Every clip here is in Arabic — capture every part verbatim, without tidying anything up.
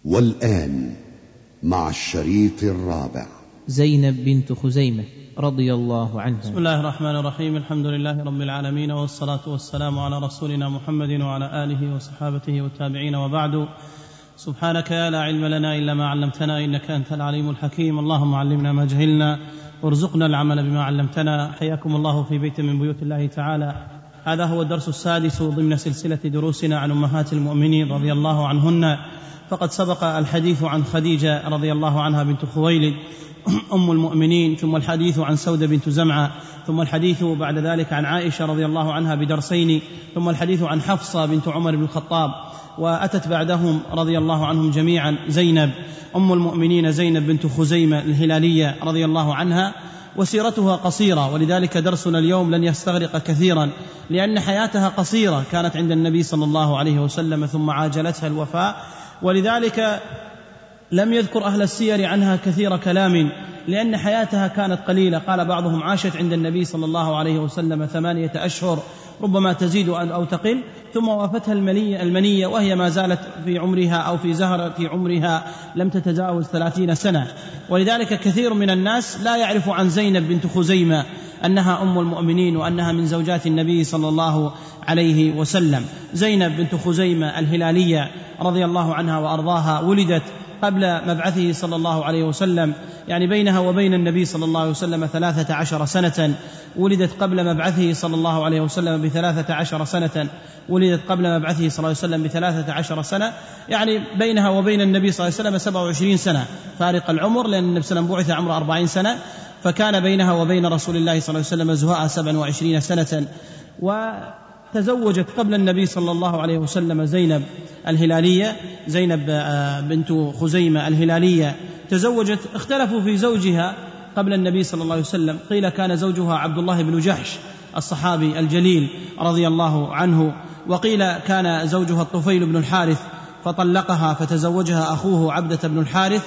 والآن مع الشريط الرابع. زينب بنت خزيمة رضي الله عنها. بسم الله الرحمن الرحيم. الحمد لله رب العالمين، والصلاة والسلام على رسولنا محمد وعلى آله وصحابته والتابعين، وبعد. سبحانك لا علم لنا إلا ما علمتنا، إنك أنت العليم الحكيم. اللهم علمنا ما جهلنا وارزقنا العمل بما علمتنا. حياكم الله في بيت من بيوت الله تعالى. هذا هو الدرس السادس ضمن سلسلة دروسنا عن أمهات المؤمنين رضي الله عنهن. فقد سبق الحديث عن خديجة رضي الله عنها بنت خويلد أم المؤمنين، ثم الحديث عن سودة بنت زمعة، ثم الحديث بعد ذلك عن عائشة رضي الله عنها بدرسين، ثم الحديث عن حفصة بنت عمر بن الخطاب، وأتت بعدهم رضي الله عنهم جميعا زينب أم المؤمنين، زينب بنت خزيمة الهلالية رضي الله عنها. وسيرتها قصيرة، ولذلك درسنا اليوم لن يستغرق كثيرا، لأن حياتها قصيرة، كانت عند النبي صلى الله عليه وسلم ثم عاجلتها الوفاة، ولذلك لم يذكر أهل السير عنها كثير كلام، لأن حياتها كانت قليلة. قال بعضهم عاشت عند النبي صلى الله عليه وسلم ثمانية أشهر، ربما تزيد أو تقل، ثم وافتها المنية وهي ما زالت في عمرها أو في زهرة عمرها لم تتجاوز ثلاثين سنة. ولذلك كثير من الناس لا يعرف عن زينب بنت خزيمة أنها أم المؤمنين وأنها من زوجات النبي صلى الله عليه وسلم. زينب بنت خزيمة الهلالية رضي الله عنها وأرضاها ولدت قبل مبعثه صلى الله عليه وسلم، يعني بينها وبين النبي صلى الله عليه وسلم ثلاثة عشر سنة. ولدت قبل مبعثه صلى الله عليه وسلم بثلاثة عشر سنة ولدت قبل مبعثه صلى الله عليه وسلم بثلاثة عشر سنة، يعني بينها وبين النبي صلى الله عليه وسلم سبعة وعشرين سنة فارق العمر، لأن النبي صلى الله عليه وسلم بعث عمره أربعين سنة، فكان بينها وبين رسول الله صلى الله عليه وسلم زهاء سبعة وعشرين سنة. وتزوجت قبل النبي صلى الله عليه وسلم زينب الهلالية، زينب بنت خزيمة الهلالية تزوجت. اختلفوا في زوجها قبل النبي صلى الله عليه وسلم، قيل كان زوجها عبد الله بن جحش الصحابي الجليل رضي الله عنه، وقيل كان زوجها الطفيل بن الحارث فطلقها فتزوجها أخوه عبدة بن الحارث،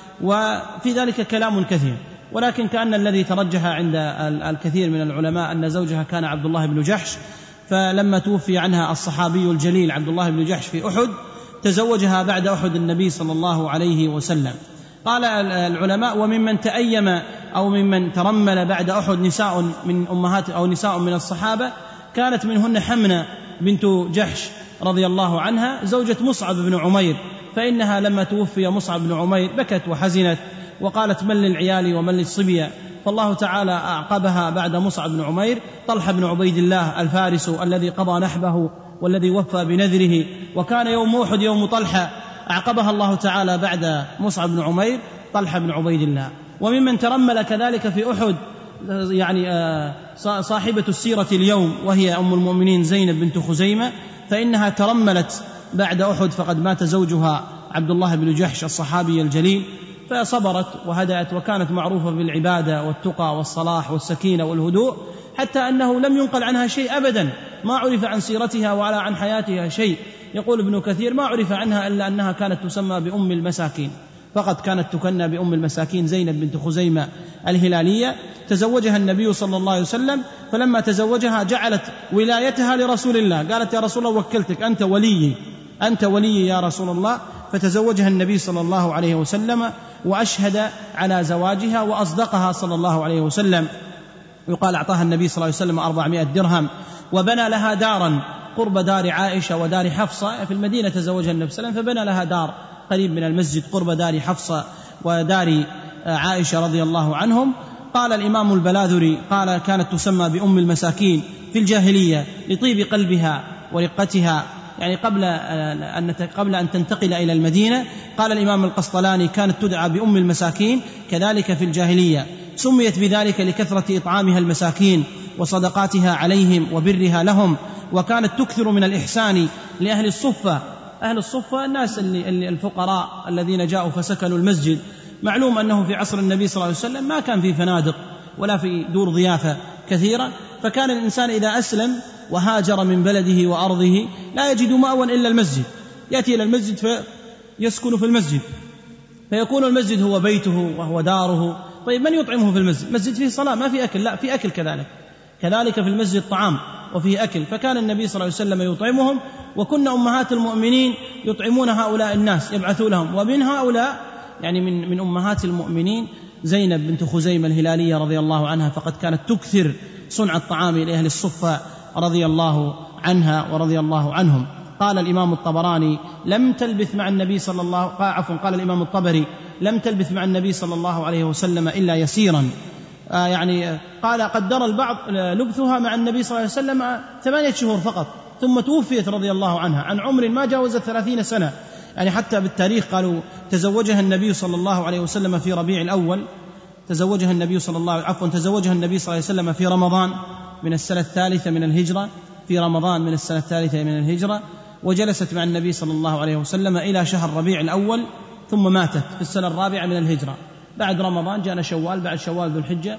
وفي ذلك كلام كثير، ولكن كأن الذي ترجح عند الكثير من العلماء أن زوجها كان عبد الله بن جحش، فلما توفي عنها الصحابي الجليل عبد الله بن جحش في أحد تزوجها بعد أحد النبي صلى الله عليه وسلم. قال العلماء: وممن تأيم أو ممن ترمل بعد أحد نساء من أمهات أو نساء من الصحابة، كانت منهن حمنة بنت جحش رضي الله عنها زوجة مصعب بن عمير، فإنها لما توفي مصعب بن عمير بكت وحزنت وقالت: من للعيال ومن للصبية، فالله تعالى أعقبها بعد مصعب بن عمير طلحة بن عبيد الله الفارس الذي قضى نحبه والذي وفى بنذره، وكان يوم أحد يوم طلحة، أعقبها الله تعالى بعد مصعب بن عمير طلحة بن عبيد الله. وممن ترمل كذلك في أحد يعني صاحبة السيرة اليوم وهي أم المؤمنين زينب بنت خزيمة، فإنها ترملت بعد أحد، فقد مات زوجها عبد الله بن جحش الصحابي الجليل، فصبرت وهدأت، وكانت معروفة بالعبادة والتقى والصلاح والسكينة والهدوء، حتى أنه لم ينقل عنها شيء أبدا، ما عرف عن سيرتها ولا عن حياتها شيء. يقول ابن كثير: ما عرف عنها إلا أنها كانت تسمى بأم المساكين، فقط كانت تكنى بأم المساكين زينب بنت خزيمة الهلالية. تزوجها النبي صلى الله عليه وسلم، فلما تزوجها جعلت ولايتها لرسول الله، قالت: يا رسول الله وكلتك، أنت ولي أنت ولي يا رسول الله. فتزوجها النبي صلى الله عليه وسلم وأشهد على زواجها وأصدقها صلى الله عليه وسلم. يقال أعطاها النبي صلى الله عليه وسلم أربعمائة درهم، وبنى لها دارا قرب دار عائشة ودار حفصة في المدينة. تزوجها النبي صلى الله عليه وسلم فبنى لها دار قريب من المسجد قرب دار حفصة ودار عائشة رضي الله عنهم. قال الإمام البلاذري قال: كانت تسمى بأم المساكين في الجاهلية لطيب قلبها ورقتها، يعني قبل أن قبل أن تنتقل إلى المدينة. قال الإمام القسطلاني: كانت تدعى بأم المساكين كذلك في الجاهلية، سميت بذلك لكثرة إطعامها المساكين وصدقاتها عليهم وبرها لهم، وكانت تكثر من الإحسان لأهل الصفة. أهل الصفة الناس اللي الفقراء الذين جاءوا فسكنوا المسجد. معلوم أنه في عصر النبي صلى الله عليه وسلم ما كان في فنادق ولا في دور ضيافة كثيرة، فكان الإنسان إذا أسلم وهاجر من بلده وأرضه لا يجد مأوى إلا المسجد، يأتي إلى المسجد فيسكن في المسجد، فيكون المسجد هو بيته وهو داره. طيب من يطعمه في المسجد؟ مسجد فيه صلاة، ما في أكل، لا في أكل كذلك كذلك في المسجد طعام، وفيه أكل، فكان النبي صلى الله عليه وسلم يطعمهم، وكن أمهات المؤمنين يطعمون هؤلاء الناس يبعثوا لهم. ومن هؤلاء يعني من, من أمهات المؤمنين زينب بنت خزيمة الهلالية رضي الله عنها، فقد كانت تكثر صنع الطعام لأهل الصفة رضي الله عنها ورضي الله عنهم. قال الإمام الطبراني لم تلبث مع النبي صلى الله عفوا قال الإمام الطبري لم تلبث مع النبي صلى الله عليه وسلم إلا يسيرا، آه يعني قال قدر البعض لبثها مع النبي صلى الله عليه وسلم ثمانية شهور فقط، ثم توفيت رضي الله عنها عن عمر ما جاوز ثلاثين سنة. يعني حتى بالتاريخ قالوا تزوجها النبي صلى الله عليه وسلم في ربيع الأول، تزوجها النبي صلى الله عفوا تزوجها النبي صلى الله عليه وسلم في رمضان من السنة الثالثة من الهجرة، في رمضان من السنة الثالثة من الهجرة، وجلست مع النبي صلى الله عليه وسلم إلى شهر ربيع الأول، ثم ماتت في السنة الرابعة من الهجرة. بعد رمضان جاءنا شوال، بعد شوال ذو الحجة،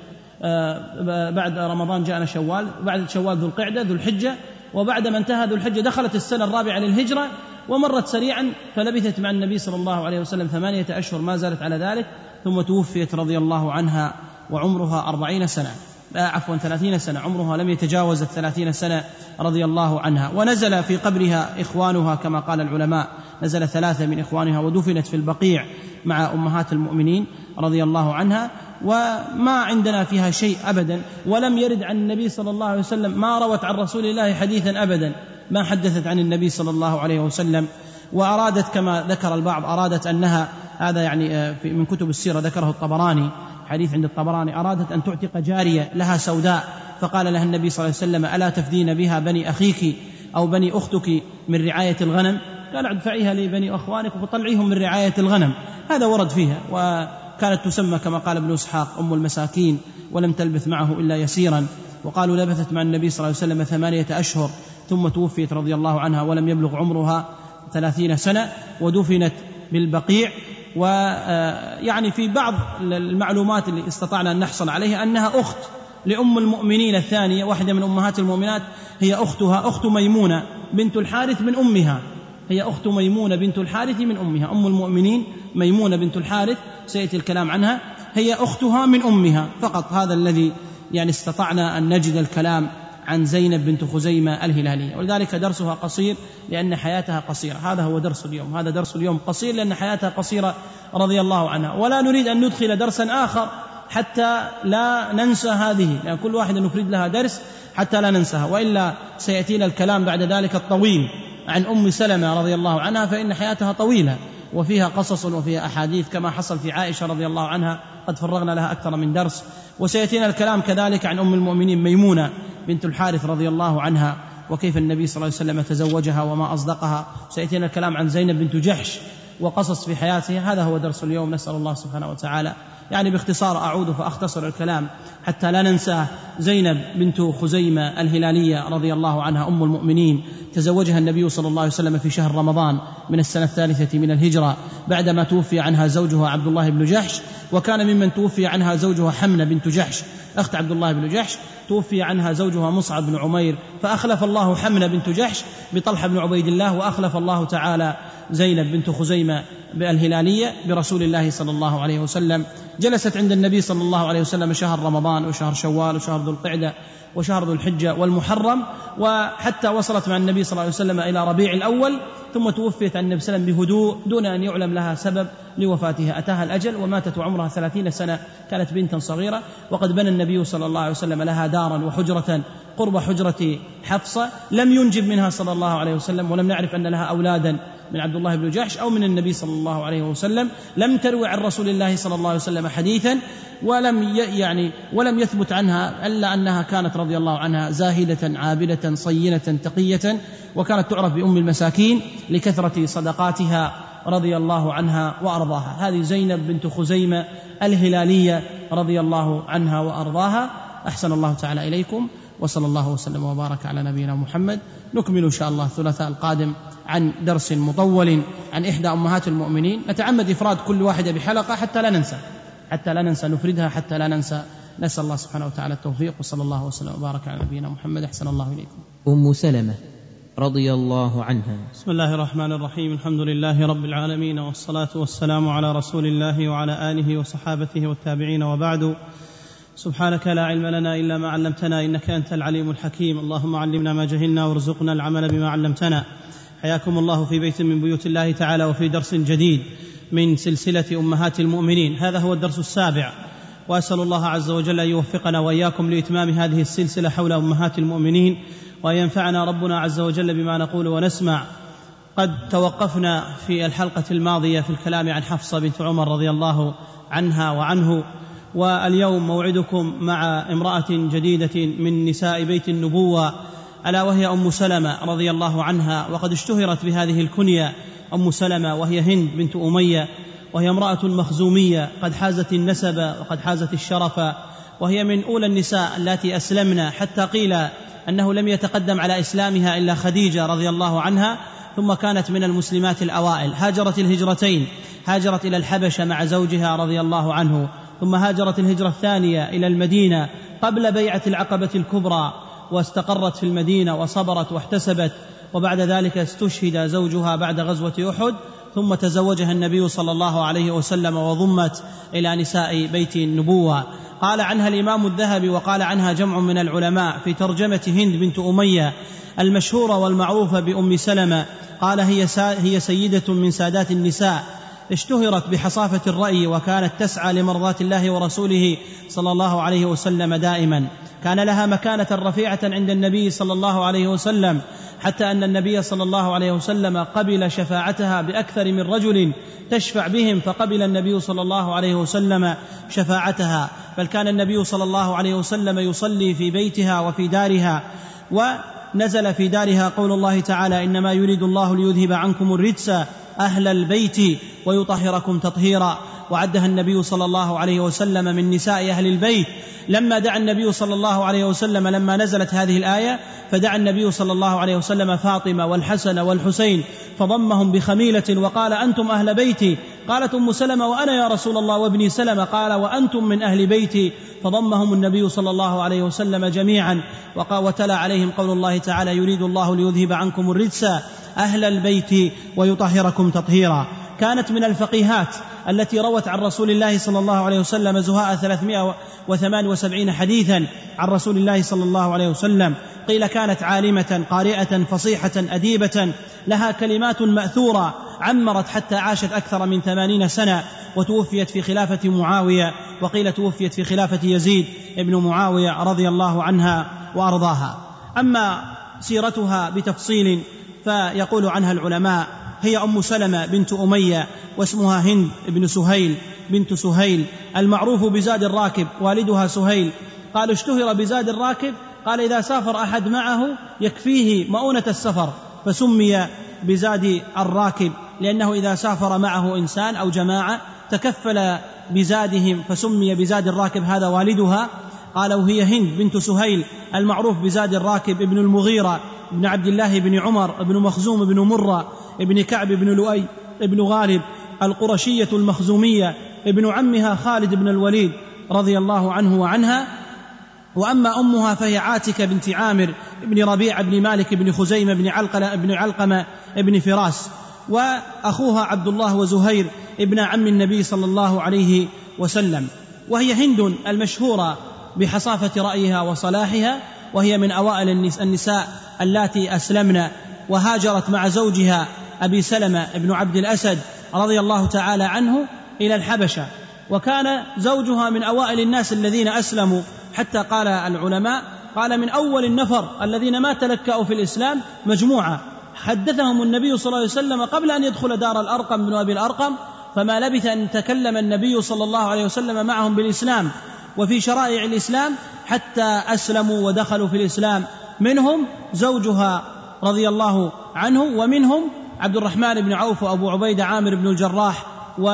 آه بعد رمضان جاءنا شوال، بعد شوال ذو القعدة ذو الحجة، وبعد ما انتهى ذو الحجة دخلت السنة الرابعة للهجرة ومرت سريعا، فلبثت مع النبي صلى الله عليه وسلم ثمانية أشهر ما زالت على ذلك، ثم توفيت رضي الله عنها وعمرها أربعين سنة عفوا ثلاثين سنة، عمرها لم يتجاوز الثلاثين سنة رضي الله عنها. ونزل في قبرها إخوانها كما قال العلماء، نزل ثلاثة من إخوانها ودفنت في البقيع مع أمهات المؤمنين رضي الله عنها. وما عندنا فيها شيء أبدا، ولم يرد عن النبي صلى الله عليه وسلم، ما روت عن رسول الله حديثا أبدا، ما حدثت عن النبي صلى الله عليه وسلم. وأرادت كما ذكر البعض أرادت أنها، هذا يعني من كتب السيرة ذكره الطبراني، حديث عند الطبراني، أرادت أن تعتق جارية لها سوداء، فقال لها النبي صلى الله عليه وسلم ألا تفدين بها بني أخيك أو بني أختك من رعاية الغنم؟ قال ادفعيها لبني أخوانك وطلعيهم من رعاية الغنم. هذا ورد فيها. وكانت تسمى كما قال ابن إسحاق أم المساكين، ولم تلبث معه إلا يسيرا. وقالوا لبثت مع النبي صلى الله عليه وسلم ثمانية أشهر ثم توفيت رضي الله عنها ولم يبلغ عمرها ثلاثين سنة، ودفنت بالبقيع. ويعني في بعض المعلومات اللي استطعنا أن نحصل عليها أنها أخت لأم المؤمنين الثانية، واحدة من أمهات المؤمنات، هي أختها أخت ميمونة بنت الحارث من أمها، هي أخت ميمونة بنت الحارث من أمها. أم المؤمنين ميمونة بنت الحارث سيأتي الكلام عنها، هي أختها من أمها فقط. هذا الذي يعني استطعنا أن نجد الكلام عن زينب بنت خزيمة الهلالية، ولذلك درسها قصير لأن حياتها قصيرة. هذا هو درس اليوم، هذا درس اليوم قصير لأن حياتها قصيرة رضي الله عنها. ولا نريد أن ندخل درسا آخر حتى لا ننسى هذه، لأن يعني كل واحدة نفرد لها درس حتى لا ننساها، وإلا سيأتينا الكلام بعد ذلك الطويل عن أم سلمة رضي الله عنها، فإن حياتها طويلة وفيها قصص وفيها أحاديث كما حصل في عائشة رضي الله عنها، قد فرغنا لها أكثر من درس. وسيأتينا الكلام كذلك عن أم المؤمنين ميمونة بنت الحارث رضي الله عنها، وكيف النبي صلى الله عليه وسلم تزوجها وما أصدقها. سيأتينا الكلام عن زينب بنت جحش وقصص في حياتها. هذا هو درس اليوم، نسأل الله سبحانه وتعالى. يعني باختصار أعود فأختصر الكلام حتى لا ننسى. زينب بنت خزيمة الهلالية رضي الله عنها أم المؤمنين، تزوجها النبي صلى الله عليه وسلم في شهر رمضان من السنة الثالثة من الهجرة بعدما توفي عنها زوجها عبد الله بن جحش، وكان ممن توفي عنها زوجها حمنة بنت جحش أخت عبد الله بن جحش، توفي عنها زوجها مصعب بن عمير، فأخلف الله حمنة بنت جحش بطلحة بن عبيد الله، وأخلف الله تعالى زينب بنت خزيمة الهلالية برسول الله صلى الله عليه وسلم. جلست عند النبي صلى الله عليه وسلم شهر رمضان وشهر شوال وشهر ذو القعدة وشهر ذو الحجة والمحرم، وحتى وصلت مع النبي صلى الله عليه وسلم إلى ربيع الأول، ثم توفيت عن النبي صلى الله عليه وسلم بهدوء دون أن يعلم لها سبب لوفاتها. أتاها الأجل وماتت وعمرها ثلاثين سنة، كانت بنتا صغيرة. وقد بنى النبي صلى الله عليه وسلم لها دارا وحجرة قرب حجرة حفصة، لم ينجب منها صلى الله عليه وسلم، ولم نعرف أن لها أولادا من عبد الله بن جحش أو من النبي صلى الله عليه وسلم. لم تروي عن رسول الله صلى الله عليه وسلم حديثا، ولم يعني ولم يثبت عنها إلا أنها كانت رضي الله عنها زاهدة عابدة صينة تقية، وكانت تعرف بأم المساكين لكثرة صدقاتها رضي الله عنها وأرضاها. هذه زينب بنت خزيمة الهلالية رضي الله عنها وأرضاها. أحسن الله تعالى إليكم، وصلى الله وسلم وبارك على نبينا محمد. نكمل إن شاء الله الثلاثاء القادم عن درس مطول عن إحدى أمهات المؤمنين. نتعمد إفراد كل واحدة بحلقة حتى لا ننسى حتى لا ننسى نفردها حتى لا ننسى. نسأل الله سبحانه وتعالى التوفيق، وصلى الله وسلم وبارك على نبينا محمد. أحسن الله إليكم. أم سلمة رضي الله عنها. بسم الله الرحمن الرحيم. الحمد لله رب العالمين، والصلاة والسلام على رسول الله وعلى آله وصحابته والتابعين، وبعد. سبحانك لا علم لنا إلا ما علمتنا إنك أنت العليم الحكيم. اللهم علمنا ما جهلنا وارزقنا العمل بما علمتنا. حياكم الله في بيت من بيوت الله تعالى وفي درس جديد من سلسلة أمهات المؤمنين. هذا هو الدرس السابع، وأسأل الله عز وجل أن يوفقنا وإياكم لإتمام هذه السلسلة حول أمهات المؤمنين، وأن ينفعنا ربنا عز وجل بما نقول ونسمع. قد توقفنا في الحلقة الماضية في الكلام عن حفصة بنت عمر رضي الله عنها وعنه، واليوم موعدكم مع امرأة جديدة من نساء بيت النبوة، ألا وهي أم سلمة رضي الله عنها. وقد اشتهرت بهذه الكنية أم سلمة، وهي هند بنت أمية، وهي امرأة مخزومية قد حازت النسب وقد حازت الشرف، وهي من أولى النساء التي أسلمنا، حتى قيل أنه لم يتقدم على إسلامها إلا خديجة رضي الله عنها، ثم كانت من المسلمات الأوائل. هاجرت الهجرتين، هاجرت إلى الحبشة مع زوجها رضي الله عنه، ثم هاجرت الهجرة الثانية إلى المدينة قبل بيعة العقبة الكبرى، واستقرت في المدينة وصبرت واحتسبت، وبعد ذلك استشهد زوجها بعد غزوة أحد، ثم تزوجها النبي صلى الله عليه وسلم وضمت إلى نساء بيت النبوة. قال عنها الإمام الذهبي وقال عنها جمع من العلماء في ترجمة هند بنت أمية المشهورة والمعروفة بأم سلمة، قال هي, هي سيدة من سادات النساء، اشتهرت بحصافة الرأي، وكانت تسعى لمرضاة الله ورسوله صلى الله عليه وسلم دائما. كان لها مكانة رفيعة عند النبي صلى الله عليه وسلم، حتى أن النبي صلى الله عليه وسلم قبل شفاعتها بأكثر من رجل تشفع بهم، فقبل النبي صلى الله عليه وسلم شفاعتها. بل كان النبي صلى الله عليه وسلم يصلي في بيتها وفي دارها، ونزل في دارها قول الله تعالى: إنما يريد الله ليذهب عنكم الرجس أهل البيت ويطهركم تطهيرا. وعدها النبي صلى الله عليه وسلم من نساء أهل البيت. لما دعا النبي صلى الله عليه وسلم لما نزلت هذه الآية، فدعا النبي صلى الله عليه وسلم فاطمة والحسن والحسين فضمهم بخميلة وقال: أنتم أهل بيتي. قالت أم سلمة: وأنا يا رسول الله وابني سلمة. قال: وأنتم من أهل بيتي. فضمهم النبي صلى الله عليه وسلم جميعا، وتلا عليهم قول الله تعالى: يريد الله ليذهب عنكم الرجس أهل البيت ويطهركم تطهيرا. كانت من الفقيهات التي روت عن رسول الله صلى الله عليه وسلم زهاء ثلاثمائة وثمانية وسبعين حديثا عن رسول الله صلى الله عليه وسلم. قيل كانت عالمة قارئة فصيحة أديبة، لها كلمات مأثورة، عمرت حتى عاشت أكثر من ثمانين سنة، وتوفيت في خلافة معاوية، وقيل توفيت في خلافة يزيد ابن معاوية رضي الله عنها وأرضاها. أما سيرتها بتفصيل فيقول عنها العلماء: هي أم سلمة بنت أمية، واسمها هند بن سهيل بنت سهيل، المعروف بزاد الراكب، والدها سهيل. قال اشتهر بزاد الراكب، قال إذا سافر أحد معه يكفيه مؤونة السفر، فسمي بزاد الراكب، لأنه إذا سافر معه إنسان أو جماعة تكفل بزادهم، فسمي بزاد الراكب، هذا والدها. قال وهي هند بنت سهيل المعروف بزاد الراكب، ابن المغيرة ابن عبد الله بن عمر ابن مخزوم ابن مرة ابن كعب ابن لؤي ابن غالب القرشية المخزومية، ابن عمها خالد بن الوليد رضي الله عنه وعنها. وأما أمها فهي عاتكة بنت عامر ابن ربيع ابن مالك ابن خزيمة ابن علقمة ابن علقمة ابن فراس، وأخوها عبد الله وزهير ابن عم النبي صلى الله عليه وسلم. وهي هند المشهورة بحصافة رأيها وصلاحها، وهي من أوائل النساء اللاتي أسلمن، وهاجرت مع زوجها أبي سلمة ابن عبد الأسد رضي الله تعالى عنه إلى الحبشة، وكان زوجها من أوائل الناس الذين أسلموا، حتى قال العلماء قال من أول النفر الذين ما تلكأوا في الإسلام مجموعة حدثهم النبي صلى الله عليه وسلم قبل أن يدخل دار الأرقم بن أبي الأرقم، فما لبث أن تكلم النبي صلى الله عليه وسلم معهم بالإسلام وفي شرائع الإسلام حتى أسلموا ودخلوا في الإسلام. منهم زوجها رضي الله عنه، ومنهم عبد الرحمن بن عوف وأبو عبيدة عامر بن الجراح،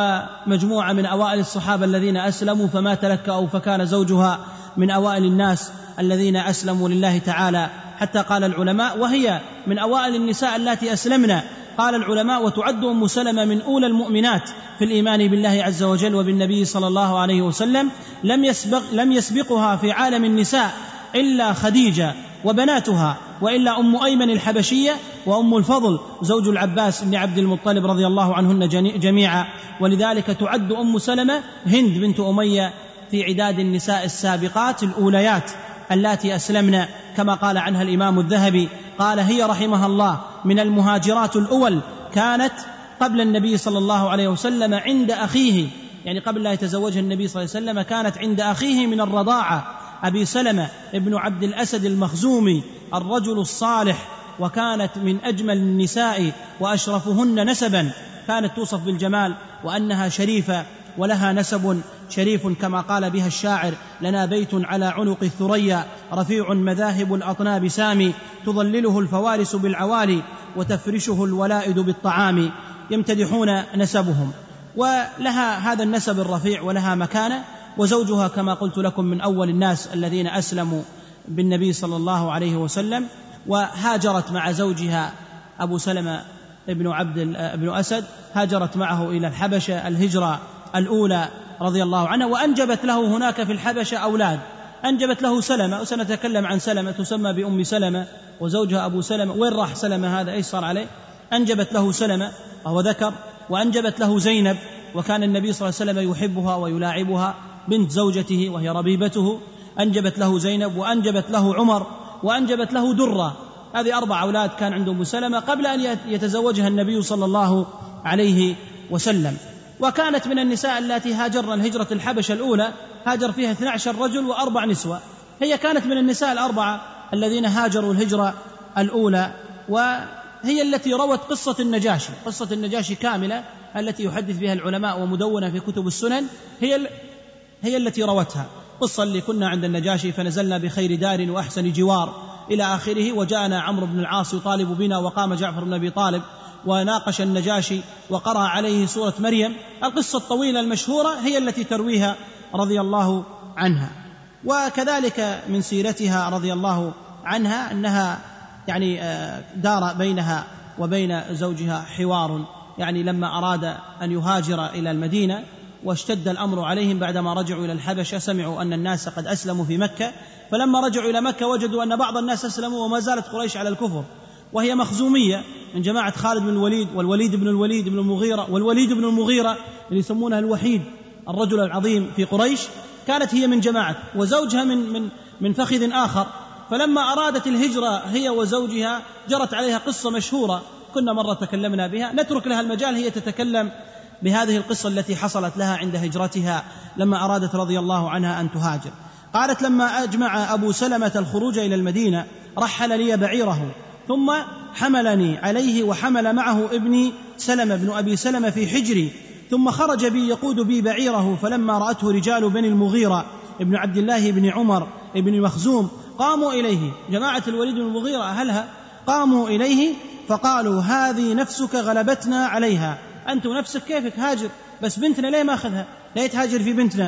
ومجموعة من أوائل الصحابة الذين أسلموا فما تلكأوا، فكان زوجها من أوائل الناس الذين أسلموا لله تعالى. حتى قال العلماء وهي من أوائل النساء التي أسلمنا. قال العلماء وتعد أم سلمة من أولى المؤمنات في الإيمان بالله عز وجل وبالنبي صلى الله عليه وسلم. لم يسبق لم يسبقها في عالم النساء إلا خديجة وبناتها، وإلا أم أيمن الحبشية وأم الفضل زوج العباس بن عبد المطلب رضي الله عنهن جميعا. ولذلك تعد أم سلمة هند بنت أمية في عداد النساء السابقات الأوليات اللاتي أسلمن، كما قال عنها الإمام الذهبي، قال: هي رحمها الله من المهاجرات الأول، كانت قبل النبي صلى الله عليه وسلم عند أخيه، يعني قبل لا يتزوجها النبي صلى الله عليه وسلم كانت عند أخيه من الرضاعة أبي سلمة ابن عبد الأسد المخزومي الرجل الصالح، وكانت من أجمل النساء وأشرفهن نسبا، كانت توصف بالجمال وأنها شريفة ولها نسب شريف، كما قال بها الشاعر: لنا بيت على عنق الثريا رفيع مذاهب الأطناب سامي، تظلله الفوارس بالعوالي وتفرشه الولائد بالطعام. يمتدحون نسبهم، ولها هذا النسب الرفيع ولها مكانة. وزوجها كما قلت لكم من أول الناس الذين أسلموا بالنبي صلى الله عليه وسلم، وهاجرت مع زوجها أبو سلمة ابن عبد ابن أسد، هاجرت معه إلى الحبشة الهجرة الأولى رضي الله عنها، وأنجبت له هناك في الحبشة أولاد، أنجبت له سلمة، وسنتكلم عن سلمة، تسمى بأم سلمة، وزوجها أبو سلمة. وين راح سلمة هذا؟ إيش صار عليه؟ أنجبت له سلمة وهو ذكر، وأنجبت له زينب، وكان النبي صلى الله عليه وسلم يحبها ويلاعبها، بنت زوجته وهي ربيبته، أنجبت له زينب، وأنجبت له عمر، وأنجبت له درة. هذه أربع أولاد كان عنده أم سلمة قبل أن يتزوجها النبي صلى الله عليه وسلم. وكانت من النساء التي هاجرن الهجرة الحبشة الأولى، هاجر فيها اثني عشر رجل وأربع نسوة، هي كانت من النساء الأربعة الذين هاجروا الهجرة الأولى، وهي التي روت قصة النجاشي، قصة النجاشي كاملة التي يحدث بها العلماء ومدونة في كتب السنن، هي هي التي روتها، قصة اللي كنا عند النجاشي فنزلنا بخير دار وأحسن جوار إلى آخره، وجاءنا عمرو بن العاص يطالب بنا، وقام جعفر بن أبي طالب وناقش النجاشي وقرأ عليه سورة مريم. القصة الطويلة المشهورة هي التي ترويها رضي الله عنها. وكذلك من سيرتها رضي الله عنها أنها يعني دار بينها وبين زوجها حوار، يعني لما أراد أن يهاجر إلى المدينة واشتد الأمر عليهم بعدما رجعوا إلى الحبشة، سمعوا أن الناس قد أسلموا في مكة، فلما رجعوا إلى مكة وجدوا أن بعض الناس أسلموا وما زالت قريش على الكفر، وهي مخزومية من جماعة خالد بن الوليد والوليد بن الوليد بن المغيرة والوليد بن المغيرة اللي يسمونها الوحيد، الرجل العظيم في قريش، كانت هي من جماعة، وزوجها من من من فخذ آخر. فلما أرادت الهجرة هي وزوجها جرت عليها قصة مشهورة كنا مرة تكلمنا بها، نترك لها المجال هي تتكلم بهذه القصة التي حصلت لها عند هجرتها لما أرادت رضي الله عنها أن تهاجر. قالت: لما أجمع أبو سلمة الخروج إلى المدينة رحل لي بعيره، ثم حملني عليه وحمل معه ابني سلمة بن أبي سلمة في حجري، ثم خرج بي يقود بي بعيره، فلما رأته رجال بني المغيرة ابن عبد الله بن عمر ابن مخزوم قاموا إليه، جماعة الوليد بن المغيرة أهلها قاموا إليه فقالوا: هذه نفسك غلبتنا عليها، أنت نفسك كيفك هاجر، بس بنتنا ليه ما أخذها، ليه تهاجر في بنتنا؟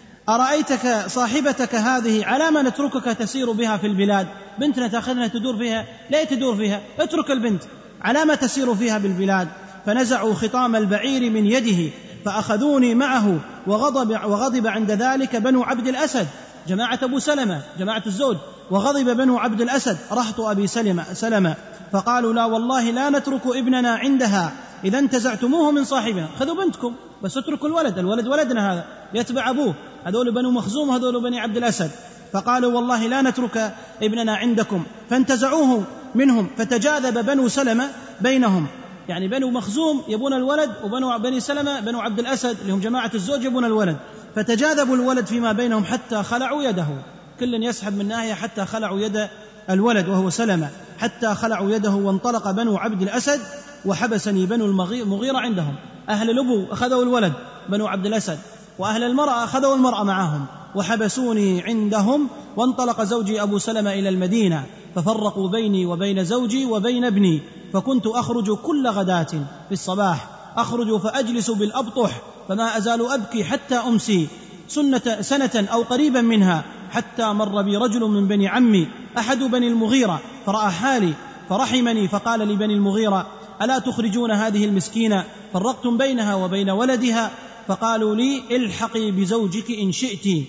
أرأيتك صاحبتك هذه على ما نتركك تسير بها في البلاد، بنتنا تأخذنا تدور فيها، ليه تدور فيها، اترك البنت، على ما تسير فيها بالبلاد؟ فنزعوا خطام البعير من يده فأخذوني معه، وغضب, وغضب عند ذلك بنو عبد الأسد، جماعة أبو سلمة جماعة الزوج، وغضب بنو عبد الأسد رهط أبي سلمة, سلمة فقالوا: لا والله لا نترك ابننا عندها، إذا انتزعتموه من صاحبنا، خذوا بنتكم بس اتركوا الولد، الولد ولدنا هذا يتبع أبوه، هذول بنو مخزوم هذول بني عبد الأسد. فقالوا: والله لا نترك ابننا عندكم، فانتزعوه منهم، فتجاذب بنو سلمة بينهم، يعني بنو مخزوم يبون الولد، وبنو بني سلمة بنو عبد الأسد اللي هم جماعة الزوج يبون الولد، فتجاذبوا الولد فيما بينهم حتى خلعوا يده، كل يسحب من ناحية حتى خلعوا يد الولد وهو سلمة، حتى خلعوا يده، وانطلق بنو عبد الأسد وحبسني بنو المغيرة عندهم، أهل الأبو أخذوا الولد بنو عبد الأسد، وأهل المرأة أخذوا المرأة معهم وحبسوني عندهم، وانطلق زوجي أبو سلمة إلى المدينة، ففرقوا بيني وبين زوجي وبين ابني، فكنت أخرج كل غداة في الصباح، أخرج فأجلس بالأبطح، فما أزال أبكي حتى أمسي سنة سنة أو قريبا منها، حتى مر بي رجل من بني عمي أحد بني المغيرة فرأى حالي فرحمني، فقال لبني المغيرة: ألا تخرجون هذه المسكينة؟ فرقتم بينها وبين ولدها. فقالوا لي: الحقي بزوجك إن شئت.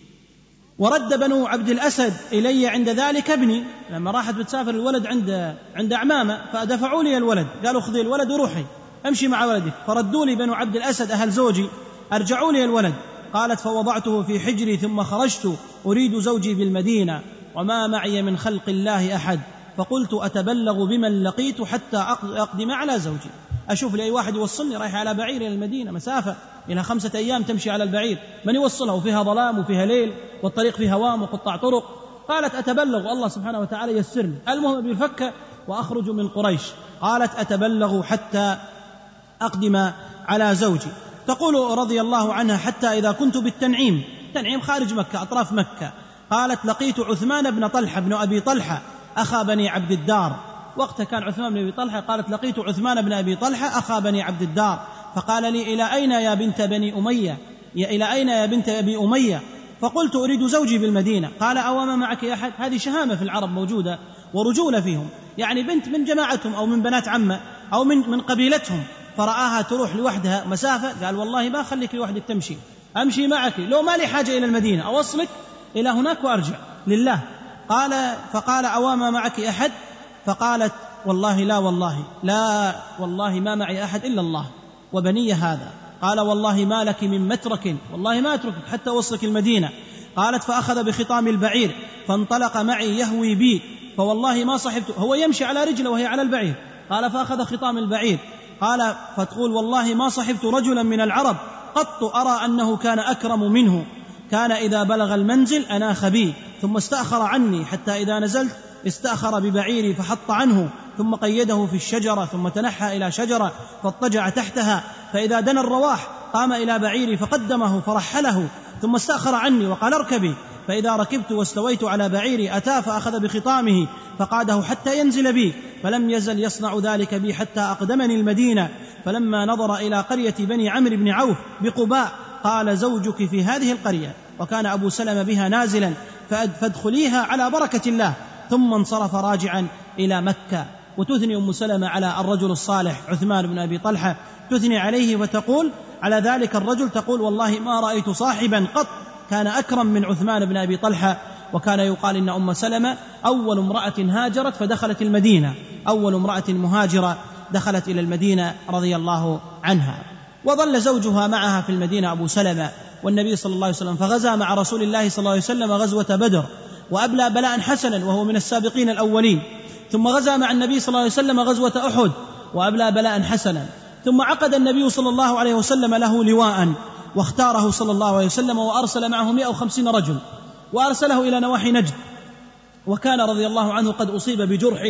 ورد بنو عبد الأسد إلي عند ذلك ابني، لما راحت بتسافر الولد عند عند أعمامه، فدفعوا لي الولد، قالوا: خذي الولد وروحي امشي مع ولدك. فردوا لي بنو عبد الأسد أهل زوجي، أرجعوا لي الولد، قالت فوضعته في حجري ثم خرجت أريد زوجي بالمدينة وما معي من خلق الله أحد، فقلت أتبلغ بمن لقيت حتى أقدم على زوجي، أشوف لأي واحد يوصلني، رايح على بعير إلى المدينة مسافة إلى خمسة أيام تمشي على البعير، من يوصلها وفيها ظلام وفيها ليل والطريق فيها هوام وقطاع طرق. قالت أتبلغ، الله سبحانه وتعالى يسرني، المهم بالفكة وأخرج من قريش. قالت أتبلغ حتى أقدم على زوجي. تقول رضي الله عنها حتى إذا كنت بالتنعيم، تنعيم خارج مكة أطراف مكة، قالت لقيت عثمان بن طلحة بن أبي طلحة أخا بني عبد الدار، وقتها كان عثمان بن أبي طلحة، قالت لقيت عثمان بن أبي طلحة أخا بني عبد الدار، فقال لي إلى أين يا بنت بني أمية، يا إلى أين يا بنت أبي أمية؟ فقلت أريد زوجي بالمدينة. قال أوما معك أحد؟ هذه شهامة في العرب موجودة ورجولة فيهم، يعني بنت من جماعتهم أو من بنات عمة أو من من قبيلتهم، فرآها تروح لوحدها مسافة، قال والله ما خليك لوحدك تمشي، أمشي معك، لو ما لي حاجة إلى المدينة أوصلك إلى هناك وأرجع لله. قال فقال أوما معك أحد؟ فقالت والله لا والله لا والله ما معي أحد إلا الله وبني هذا. قال والله ما لك من مترك، والله ما أتركك حتى أوصلك المدينة. قالت فأخذ بخطام البعير فانطلق معي يهوي بي، فوالله ما صحبته، هو يمشي على رجله وهي على البعير. قال فأخذ خطام البعير. قال فتقول والله ما صحبت رجلا من العرب قط أرى أنه كان أكرم منه، كان إذا بلغ المنزل أناخ بي ثم استأخر عني، حتى إذا نزلت استأخر ببعيري فحط عنه ثم قيده في الشجرة، ثم تنحى إلى شجرة فاضطجع تحتها، فإذا دنا الرواح قام إلى بعيري فقدمه فرحله ثم استأخر عني وقال اركبي، فإذا ركبت واستويت على بعيري أتى فأخذ بخطامه فقاده حتى ينزل بي، فلم يزل يصنع ذلك بي حتى أقدمني المدينة. فلما نظر إلى قرية بني عمرو بن عوف بقباء قال زوجك في هذه القرية، وكان أبو سلمة بها نازلا، فادخليها على بركة الله. ثم انصرف راجعا إلى مكة. وتثني أم سلمة على الرجل الصالح عثمان بن أبي طلحة، تثني عليه وتقول على ذلك الرجل، تقول والله ما رأيت صاحبا قط كان أكرم من عثمان بن أبي طلحة. وكان يقال إن أم سلمة أول امرأة هاجرت فدخلت المدينة، أول امرأة مهاجرة دخلت إلى المدينة رضي الله عنها. وظل زوجها معها في المدينة أبو سلمة والنبي صلى الله عليه وسلم، فغزا مع رسول الله صلى الله عليه وسلم غزوة بدر وأبلى بلاء حسنا وهو من السابقين الأولين، ثم غزا مع النبي صلى الله عليه وسلم غزوة أحد وأبلى بلاء حسنا، ثم عقد النبي صلى الله عليه وسلم له لواء واختاره صلى الله عليه وسلم وأرسل معه مئة وخمسين رجل وأرسله إلى نواحي نجد. وكان رضي الله عنه قد أصيب بجرح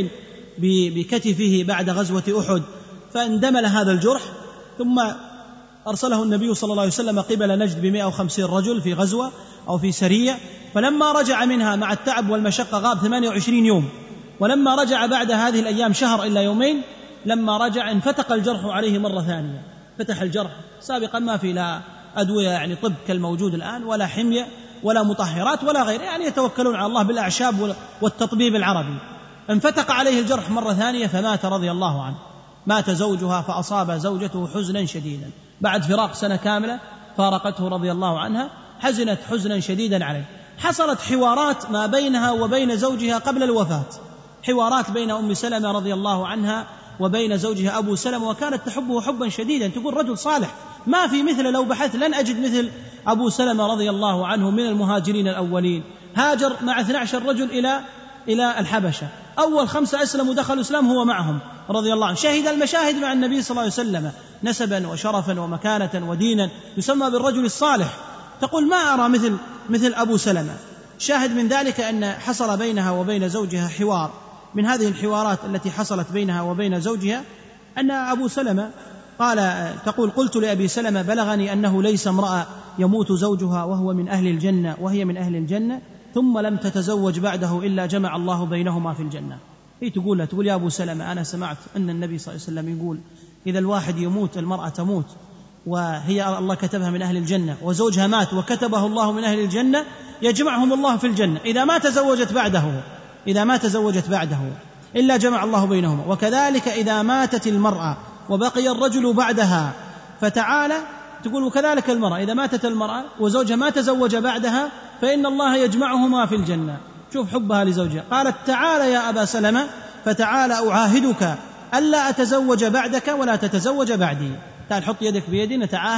بكتفه بعد غزوة أحد، فاندمل هذا الجرح، ثم أرسله النبي صلى الله عليه وسلم قبل نجد بمئة وخمسين رجل في غزوة أو في سرية. فلما رجع منها مع التعب والمشقة غاب ثمانية وعشرين يوم، ولما رجع بعد هذه الأيام شهر إلا يومين، لما رجع انفتق الجرح عليه مرة ثانية، فتح الجرح. سابقا ما في لا أدوية يعني طب كالموجود الآن، ولا حمية ولا مطهرات ولا غير، يعني يتوكلون على الله بالأعشاب والتطبيب العربي. انفتق عليه الجرح مرة ثانية فمات رضي الله عنه. مات زوجها فأصاب زوجته حزنا شديدا بعد فراق سنة كاملة، فارقته رضي الله عنها، حزنت حزنا شديدا عليه. حصلت حوارات ما بينها وبين زوجها قبل الوفاة، حوارات بين أم سلمة رضي الله عنها وبين زوجها أبو سلمة، وكانت تحبه حبا شديدا، تقول رجل صالح ما في مثل، لو بحثت لن أجد مثل أبو سلمة رضي الله عنه من المهاجرين الأولين. هاجر مع اثني عشر رجل إلى إلى الحبشة، أول خمسة أسلموا ودخلوا الإسلام هو معهم رضي الله عنه، شهد المشاهد مع النبي صلى الله عليه وسلم نسبا وشرفا ومكانة ودينا، يسمى بالرجل الصالح. تقول ما أرى مثل مثل أبو سلمة. شاهد من ذلك أن حصل بينها وبين زوجها حوار. من هذه الحوارات التي حصلت بينها وبين زوجها أن أبو سلمة قال، تقول قلت لأبي سلمة بلغني أنه ليس امرأة يموت زوجها وهو من أهل الجنة وهي من أهل الجنة ثم لم تتزوج بعده إلا جمع الله بينهما في الجنة. هي تقول له، تقول يا أبو سلمة أنا سمعت أن النبي صلى الله عليه وسلم يقول إذا الواحد يموت، المرأة تموت وهي الله كتبها من أهل الجنة، وزوجها مات وكتبه الله من أهل الجنة، يجمعهم الله في الجنة إذا ما تزوجت بعده إذا ما تزوجت بعده إلا جمع الله بينهما. وكذلك إذا ماتت المرأة وبقي الرجل بعدها فتعالى، تقول وكذلك المرأة إذا ماتت المرأة وزوجها ما تزوج بعدها فإن الله يجمعهما في الجنة. شوف حبها لزوجها. قالت تعالى يا أبا سلمة فتعالى أعاهدك ألا أتزوج بعدك ولا تتزوج بعدي. تعال حط يدك بيدي نتعاهد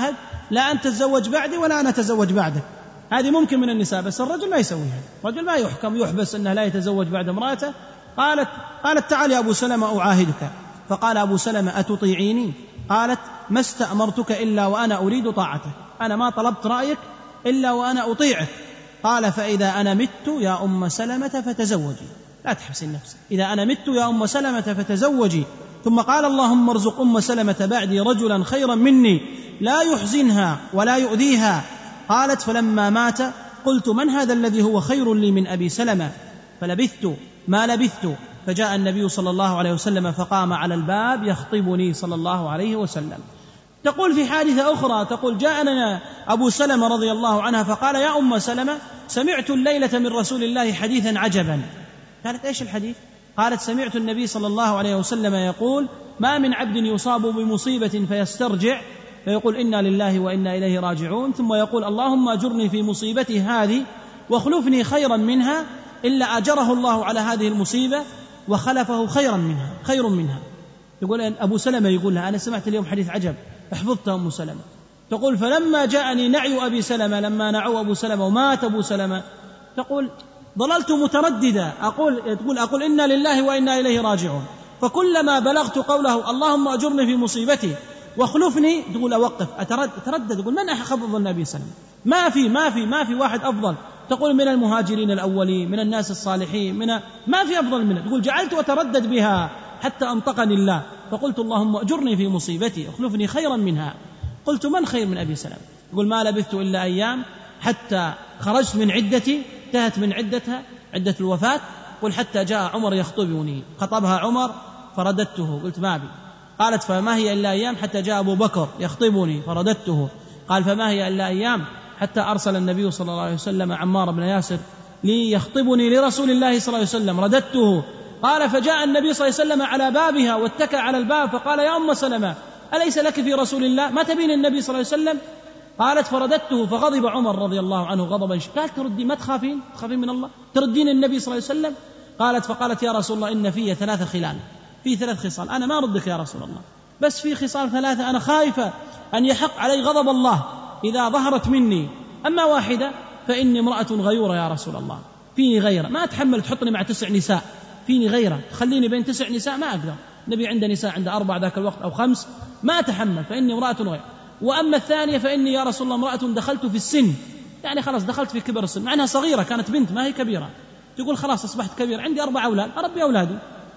لا أنت تتزوج بعدي ولا أنا أتزوج بعدك. هذه ممكن من النساء، بس الرجل ما يسويها، الرجل ما يحكم يحبس أنه لا يتزوج بعد امرأته. قالت قالت تعال يا أبو سلمة أعاهدك. فقال أبو سلمة أتطيعيني؟ قالت ما استأمرتك إلا وأنا أريد طاعتك، أنا ما طلبت رأيك إلا وأنا أطيعك. قال فإذا أنا مت يا أم سلمة فتزوجي، لا تحبسي النفس، إذا أنا مت يا أم سلمة فتزوجي. ثم قال اللهم ارزق أم سلمة بعدي رجلا خيرا مني لا يحزنها ولا يؤذيها. قالت فلما مات قلت من هذا الذي هو خير لي من أبي سلمة؟ فلبثت ما لبثت فجاء النبي صلى الله عليه وسلم فقام على الباب يخطبني صلى الله عليه وسلم. تقول في حادثة أخرى تقول جاءنا أبو سلمة رضي الله عنها فقال يا أم سلمة سمعت الليلة من رسول الله حديثا عجبا. قالت إيش الحديث؟ قالت سمعت النبي صلى الله عليه وسلم يقول ما من عبد يصاب بمصيبة فيسترجع فيقول إنا لله وإنا إليه راجعون، ثم يقول اللهم أجرني في مصيبتي هذه واخلفني خيرا منها، إلا أجره الله على هذه المصيبة وخلفه خيرا منها خير منها. يقول أبو سلمة يقول لها أنا سمعت اليوم حديث عجب احفظتها أم سلمة. تقول فلما جاءني نعي أبي سلمة، لما نعوا أبو سلمة ومات أبو سلمة، تقول ظللت مترددة أقول تقول أقول إنا لله وإنا إليه راجعون، فكلما بلغت قوله اللهم أجرني في مصيبتي واخلفني تقول أوقف أتردد تقول من أحفظ النبي صلى الله عليه وسلم؟ ما في ما في ما في واحد أفضل. تقول من المهاجرين الأولين من الناس الصالحين من ما في أفضل منه. تقول جعلت أتردد بها حتى أنطقني الله فقلت اللهم أجرني في مصيبتي اخلفني خيرا منها. قلت من خير من أبي سلمة؟ يقول ما لبثت إلا أيام حتى خرجت من عدتي، انتهت من عدتها عدة الوفاة. قل حتى جاء عمر يخطبني، خطبها عمر فرددته قلت ما بي. قالت فما هي إلا أيام حتى جاء أبو بكر يخطبني فرددته. قال فما هي إلا أيام حتى أرسل النبي صلى الله عليه وسلم عمار بن ياسر ليخطبني لرسول الله صلى الله عليه وسلم رددته. قال فجاء النبي صلى الله عليه وسلم على بابها واتكى على الباب فقال يا أم سلمة أليس لك في رسول الله ما تبين النبي صلى الله عليه وسلم؟ قالت فرددته فغضب عمر رضي الله عنه غضبا. قال تردي ما تخافين تخافين من الله تردين النبي صلى الله عليه وسلم؟ قالت فقالت يا رسول الله إن في ثلاث خلال، في ثلاث خصال أنا ما أردك يا رسول الله، بس في خصال ثلاثة أنا خايفة أن يحق علي غضب الله إذا ظهرت مني، أما واحدة فإني امرأة غيورة يا رسول الله، فيني غيرة ما أتحمل تحطني مع تسع نساء، فيني غيرة تخليني بين تسع نساء ما أقدر. النبي عنده نساء عنده أربع ذاك الوقت أو خمس ما أتحمل، فإني امرأة غير. وأما الثانية فإني يا رسول الله امرأة دخلت في السن، يعني خلاص دخلت في كبر السن، مع أنها صغيرة كانت بنت ما هي كبيرة، تقول خلاص أصبحت كبيرة عندي أربع أولاد أربي أولادي.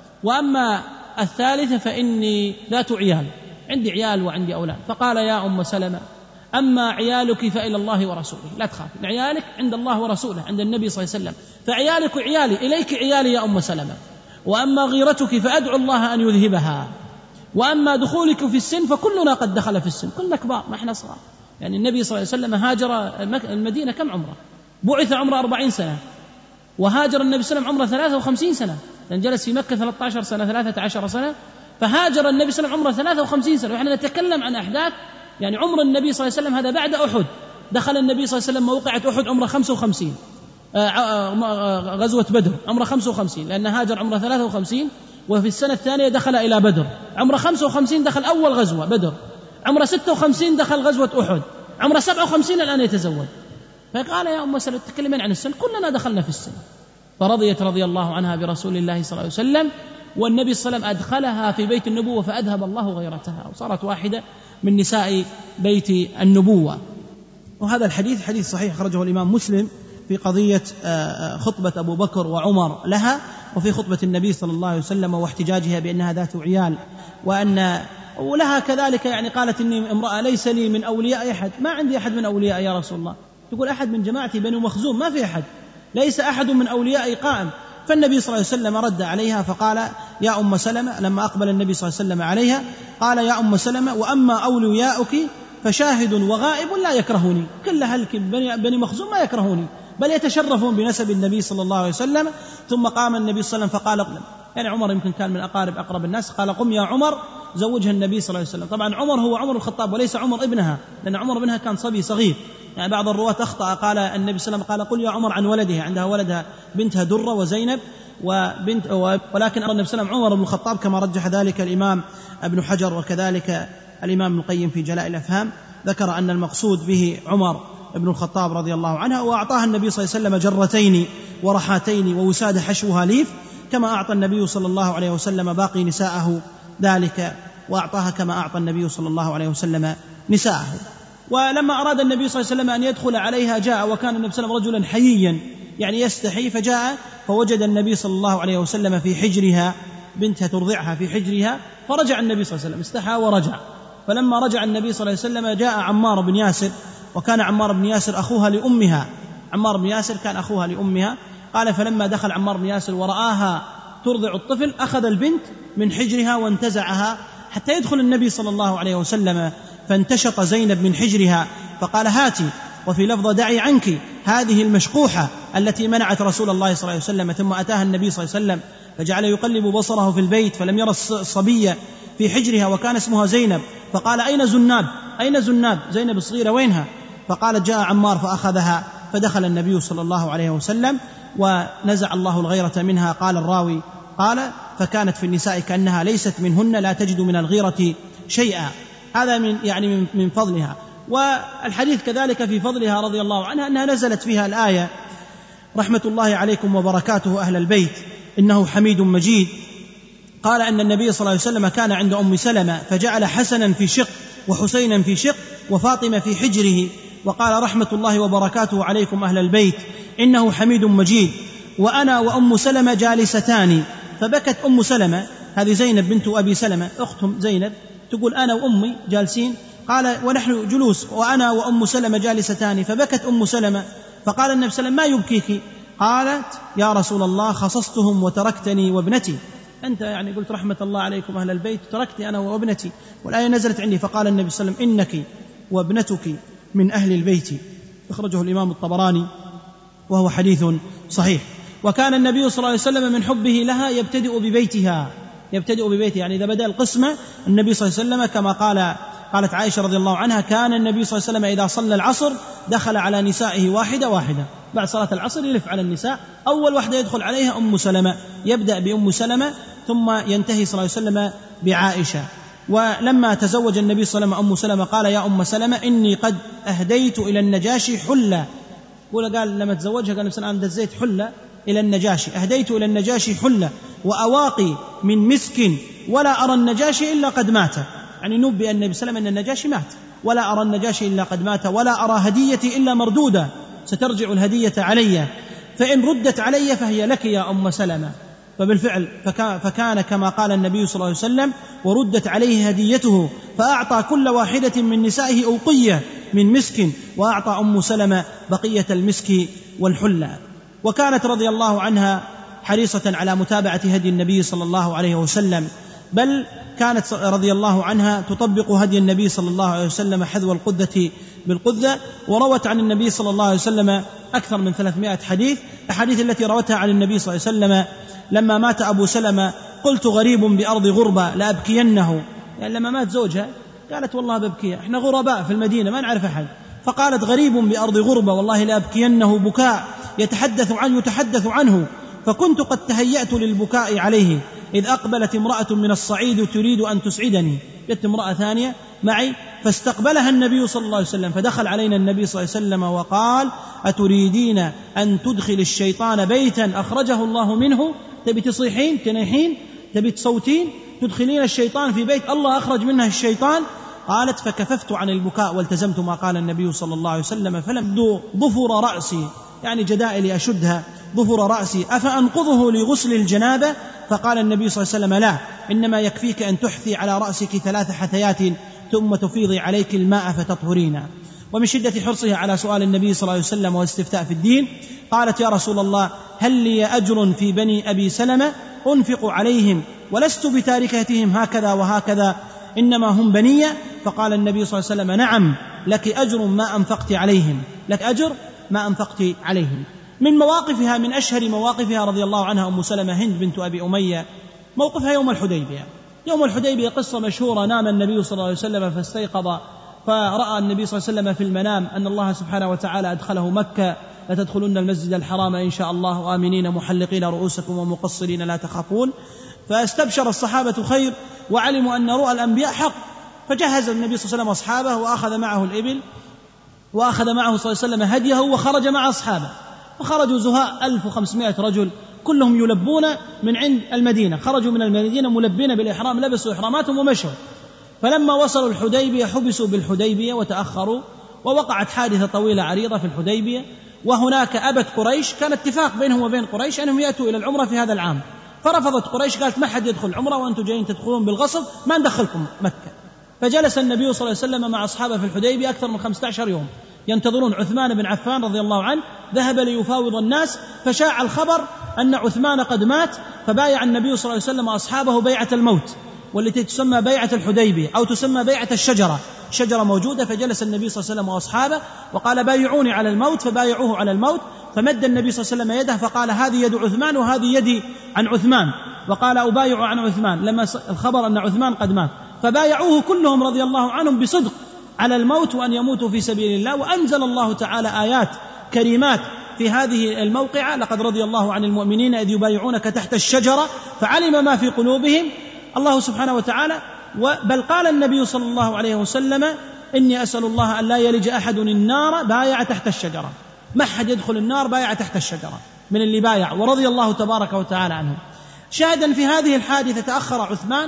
وأما الثالثة فإني ذات عيال عندي عيال وعندي أولاد. فقال يا أم سلمة أما عيالك فإلى الله ورسوله، لا تخافي، عيالك عند الله ورسوله عند النبي صلى الله عليه وسلم، فعيالك عيالي إليك عيالي يا أم سلمة. وأما غيرتك فأدعو الله أن يذهبها. وأما دخولك في السن فكلنا قد دخل في السن، كلنا كبار ما احنا صغار. يعني النبي صلى الله عليه وسلم هاجر المدينة كم عمره؟ بعث عمره أربعين سنة، وهاجر النبي صلى الله عليه وسلم عمره ثلاثة وخمسين سنة، لأن جلس في مكة ثلاثة عشر سنة ثلاثة عشر سنة، فهاجر النبي صلى الله عليه وسلم عمره ثلاثة وخمسين سنة. ونحن نتكلم عن أحداث يعني عمر النبي صلى الله عليه وسلم هذا بعد أحد، دخل النبي صلى الله عليه وسلم موقعة أحد عمره خمسة وخمسين، غزوة بدر عمره خمسة وخمسين، لأن هاجر عمره ثلاثة وخمسين، وفي السنة الثانية دخل إلى بدر عمره خمسة وخمسين دخل أول غزوة بدر، عمره ستة وخمسين دخل غزوة أحد، عمره سبعة وخمسين الآن يتزوج. فقال يا أم سلمة تتكلمين عن السن، كلنا دخلنا في السن. فرضيت رضي الله عنها برسول الله صلى الله عليه وسلم، والنبي صلى الله عليه وسلم أدخلها في بيت النبوة فأذهب الله غيرتها وصارت واحدة من نساء بيت النبوة. وهذا الحديث حديث صحيح خرجه الإمام مسلم في قضية خطبة أبو بكر وعمر لها، وفي خطبة النبي صلى الله عليه وسلم واحتجاجها بأنها ذات عيال، وأن ولها كذلك يعني قالت إني امرأة ليس لي من أولياء أحد، ما عندي أحد من أولياء يا رسول الله. تقول أحد من جماعتي بني مخزوم ما في أحد، ليس أحد من أولياء قائم. فالنبي صلى الله عليه وسلم رد عليها فقال يا أم سلمة، لما أقبل النبي صلى الله عليه وسلم عليها قال يا أم سلمة وأما أولياؤك فشاهد وغائب لا يكرهني، كل أهل بني مخزوم ما يكرهوني بل يتشرفون بنسب النبي صلى الله عليه وسلم. ثم قام النبي صلى الله عليه وسلم فقال قم، يعني عمر يمكن كان من أقارب أقرب الناس، قال قم يا عمر زوجها النبي صلى الله عليه وسلم. طبعا عمر هو عمر الخطاب وليس عمر ابنها، لأن عمر ابنها كان صبي صغير، يعني بعض الرواة أخطأ، قال النبي صلى الله عليه وسلم قال قل يا عمر عن ولدها، عندها ولدها بنتها درة وزينب وبنت، ولكن أمر النبي صلى الله عليه وسلم عمر بن الخطاب كما رجح ذلك الإمام ابن حجر وكذلك الإمام ابن القيم في جلاء الأفهام. ذكر أن المقصود به عمر بن الخطاب رضي الله عنه، وأعطاها النبي صلى الله عليه وسلم جرتين ورحاتين ووساد حشوها ليف، كما أعطى النبي صلى الله عليه وسلم باقي نساءه ذلك، وأعطاها كما أعطى النبي صلى الله عليه وسلم نساءه. ولما أراد النبي صلى الله عليه وسلم أن يدخل عليها جاء، وكان النبي صلى الله عليه وسلم رجلا حييا يعني يستحي، فجاء فوجد النبي صلى الله عليه وسلم في حجرها، بنتها ترضعها في حجرها، فرجع النبي صلى الله عليه وسلم، استحى ورجع. فلما رجع النبي صلى الله عليه وسلم جاء عمار بن ياسر، وكان عمار بن ياسر أخوها لأمها، عمار بن ياسر كان أخوها لأمها. قال فلما دخل عمار بن ياسر ورآها ترضع الطفل أخذ البنت من حجرها وانتزعها حتى يدخل النبي صلى الله عليه وسلم، فانتشط زينب من حجرها فقال هاتي، وفي لفظ دعي عنك هذه المشقوحة التي منعت رسول الله صلى الله عليه وسلم. ثم أتاها النبي صلى الله عليه وسلم فجعل يقلب بصره في البيت فلم يرى الصبية في حجرها، وكان اسمها زينب، فقال أين زناب؟ أين زناب؟ زينب الصغيرة وينها؟ فقالت جاء عمار فأخذها، فدخل النبي صلى الله عليه وسلم ونزع الله الغيرة منها. قال الراوي قال فكانت في النساء كأنها ليست منهن لا تجد من الغيرة شيئا. هذا من يعني من فضلها. والحديث كذلك في فضلها رضي الله عنها أنها نزلت فيها الآية رحمة الله عليكم وبركاته أهل البيت إنه حميد مجيد. قال أن النبي صلى الله عليه وسلم كان عند أم سلمة فجعل حسنا في شق وحسينا في شق وفاطمة في حجره، وقال رحمة الله وبركاته عليكم أهل البيت إنه حميد مجيد، وأنا وأم سلمة جالستان. فبكت أم سلمة، هذه زينب بنت أبي سلمة أختهم زينب، تقول أنا وأمي جالسين، قال ونحن جلوس وأنا وأم سلمة جالستان. فبكت أم سلمة فقال النبي صلى الله عليه وسلم ما يبكيك؟ قالت يا رسول الله خصصتهم وتركتني وابنتي، أنت يعني قلت رحمة الله عليكم أهل البيت تركتني أنا وابنتي، والآية نزلت عندي. فقال النبي صلى الله عليه وسلم إنك وابنتك من أهل البيت، أخرجه الإمام الطبراني وهو حديث صحيح. وكان النبي صلى الله عليه وسلم من حبه لها يبتدئ ببيتها، يبتدئ ببيته، يعني إذا بدأ القسمة النبي صلى الله عليه وسلم كما قال قالت عائشة رضي الله عنها كان النبي صلى الله عليه وسلم إذا صلى العصر دخل على نسائه واحدة واحدة، بعد صلاة العصر يلف على النساء، أول واحدة يدخل عليها أم سلمة، يبدأ بأم سلمة ثم ينتهي صلى الله عليه وسلم بعائشة. ولما تزوج النبي صلى الله عليه وسلم أم سلمة قال يا أم سلمة إني قد أهديت إلى النجاشي حلة، قال لما تزوجها قال النبي أنا دزيت حلة إلى النجاشي، أهديت إلى النجاشي حلة وأواقي من مسك ولا أرى النجاشي إلا قد مات، يعني نبئ النبي صلى الله عليه وسلم أن النجاشي مات، ولا أرى النجاشي إلا قد مات، ولا أرى هديتي إلا مردودة، سترجع الهدية علي، فإن ردت علي فهي لك يا أم سلمة. فبالفعل فكان كما قال النبي صلى الله عليه وسلم وردت عليه هديته، فأعطى كل واحدة من نسائه أوقية من مسك، وأعطى أم سلمة بقية المسك والحلة. وكانت رضي الله عنها حريصة على متابعة هدي النبي صلى الله عليه وسلم، بل كانت رضي الله عنها تطبق هدي النبي صلى الله عليه وسلم حذو القذة بالقذة. وروت عن النبي صلى الله عليه وسلم أكثر من ثلاثمائة حديث. الحديث التي روتها عن النبي صلى الله عليه وسلم لما مات أبو سلمة قلت غريب بأرض غربة لأبكينه، يعني لما مات زوجها قالت والله ببكي، احنا غرباء في المدينة ما نعرف أحد، فقالت غريب بأرض غربة والله لأبكينه بكاء يتحدث عنه يتحدث عنه، فكنت قد تهيأت للبكاء عليه إذ أقبلت امرأة من الصعيد تريد أن تسعدني، جت امرأة ثانية معي فاستقبلها النبي صلى الله عليه وسلم، فدخل علينا النبي صلى الله عليه وسلم وقال أتريدين أن تدخل الشيطان بيتا أخرجه الله منه؟ تبي تصيحين تنيحين تبي تصوتين تدخلين الشيطان في بيت الله أخرج منه الشيطان؟ قالت فكففت عن البكاء والتزمت ما قال النبي صلى الله عليه وسلم، فلم ظفر رأسي، يعني جدائلي أشدها ظفر رأسي، أفأنقضه لغسل الجنابة؟ فقال النبي صلى الله عليه وسلم لا، إنما يكفيك أن تحثي على رأسك ثلاث حثيات ثم تفيضي عليك الماء فتطهرين. ومن شدة حرصها على سؤال النبي صلى الله عليه وسلم والاستفتاء في الدين قالت يا رسول الله هل لي أجر في بني أبي سلمة أنفق عليهم ولست بتاركتهم هكذا وهكذا إنما هم بنية؟ فقال النبي صلى الله عليه وسلم نعم لك أجر ما أنفقت عليهم، لك أجر ما أنفقت عليهم. من مواقفها من أشهر مواقفها رضي الله عنها أم سلمة هند بنت أبي أمية، موقفها يوم الحديبية. يوم الحديبية قصة مشهورة، نام النبي صلى الله عليه وسلم فاستيقظ فرأى النبي صلى الله عليه وسلم في المنام أن الله سبحانه وتعالى أدخله مكة، لتدخلن المسجد الحرام إن شاء الله آمنين محلقين رؤوسكم ومقصرين لا تخافون، فاستبشر الصحابة خير وعلموا أن رؤى الأنبياء حق، فجهز النبي صلى الله عليه وسلم أصحابه وأخذ معه الإبل وأخذ معه صلى الله عليه وسلم هديه وخرج مع أصحابه، وخرجوا زهاء ألف وخمسمائة رجل كلهم يلبون من عند المدينة، خرجوا من المدينة ملبين بالإحرام، لبسوا إحراماتهم ومشوا. فلما وصلوا الحديبية حبسوا بالحديبية وتأخروا، ووقعت حادثة طويلة عريضة في الحديبية، وهناك أبت قريش، كان اتفاق بينهم وبين قريش أنهم يأتوا إلى العمرة في هذا العام، فرفضت قريش قالت ما حد يدخل العمرة وأنتم جايين تدخلون بالغصب، ما ندخلكم مكة. فجلس النبي صلى الله عليه وسلم مع أصحابه في الحديبية أكثر من خمسة عشر يوم ينتظرون عثمان بن عفان رضي الله عنه، ذهب ليفاوض الناس فشاع الخبر أن عثمان قد مات، فبايع النبي صلى الله عليه وسلم أصحابه بيعة الموت والتي تسمى بيعة الحديبية أو تسمى بيعة الشجرة، شجرة موجودة. فجلس النبي صلى الله عليه وسلم وأصحابه وقال بايعوني على الموت، فبايعوه على الموت، فمد النبي صلى الله عليه وسلم يده فقال هذه يد عثمان وهذه يدي عن عثمان، وقال أبايع عن عثمان لما الخبر أن عثمان قد مات، فبايعوه كلهم رضي الله عنهم بصدق على الموت وأن يموتوا في سبيل الله. وأنزل الله تعالى آيات كريمات في هذه الموقعة: لقد رضي الله عن المؤمنين إذ يبايعونك تحت الشجرة فعلم ما في قلوبهم. الله سبحانه وتعالى بل قال النبي صلى الله عليه وسلم إني أسأل الله أن لا يلج أحد النار بايع تحت الشجرة، ما أحد يدخل النار بايع تحت الشجرة من اللي بايع، ورضي الله تبارك وتعالى عنه. شاهدا في هذه الحادثة تأخر عثمان،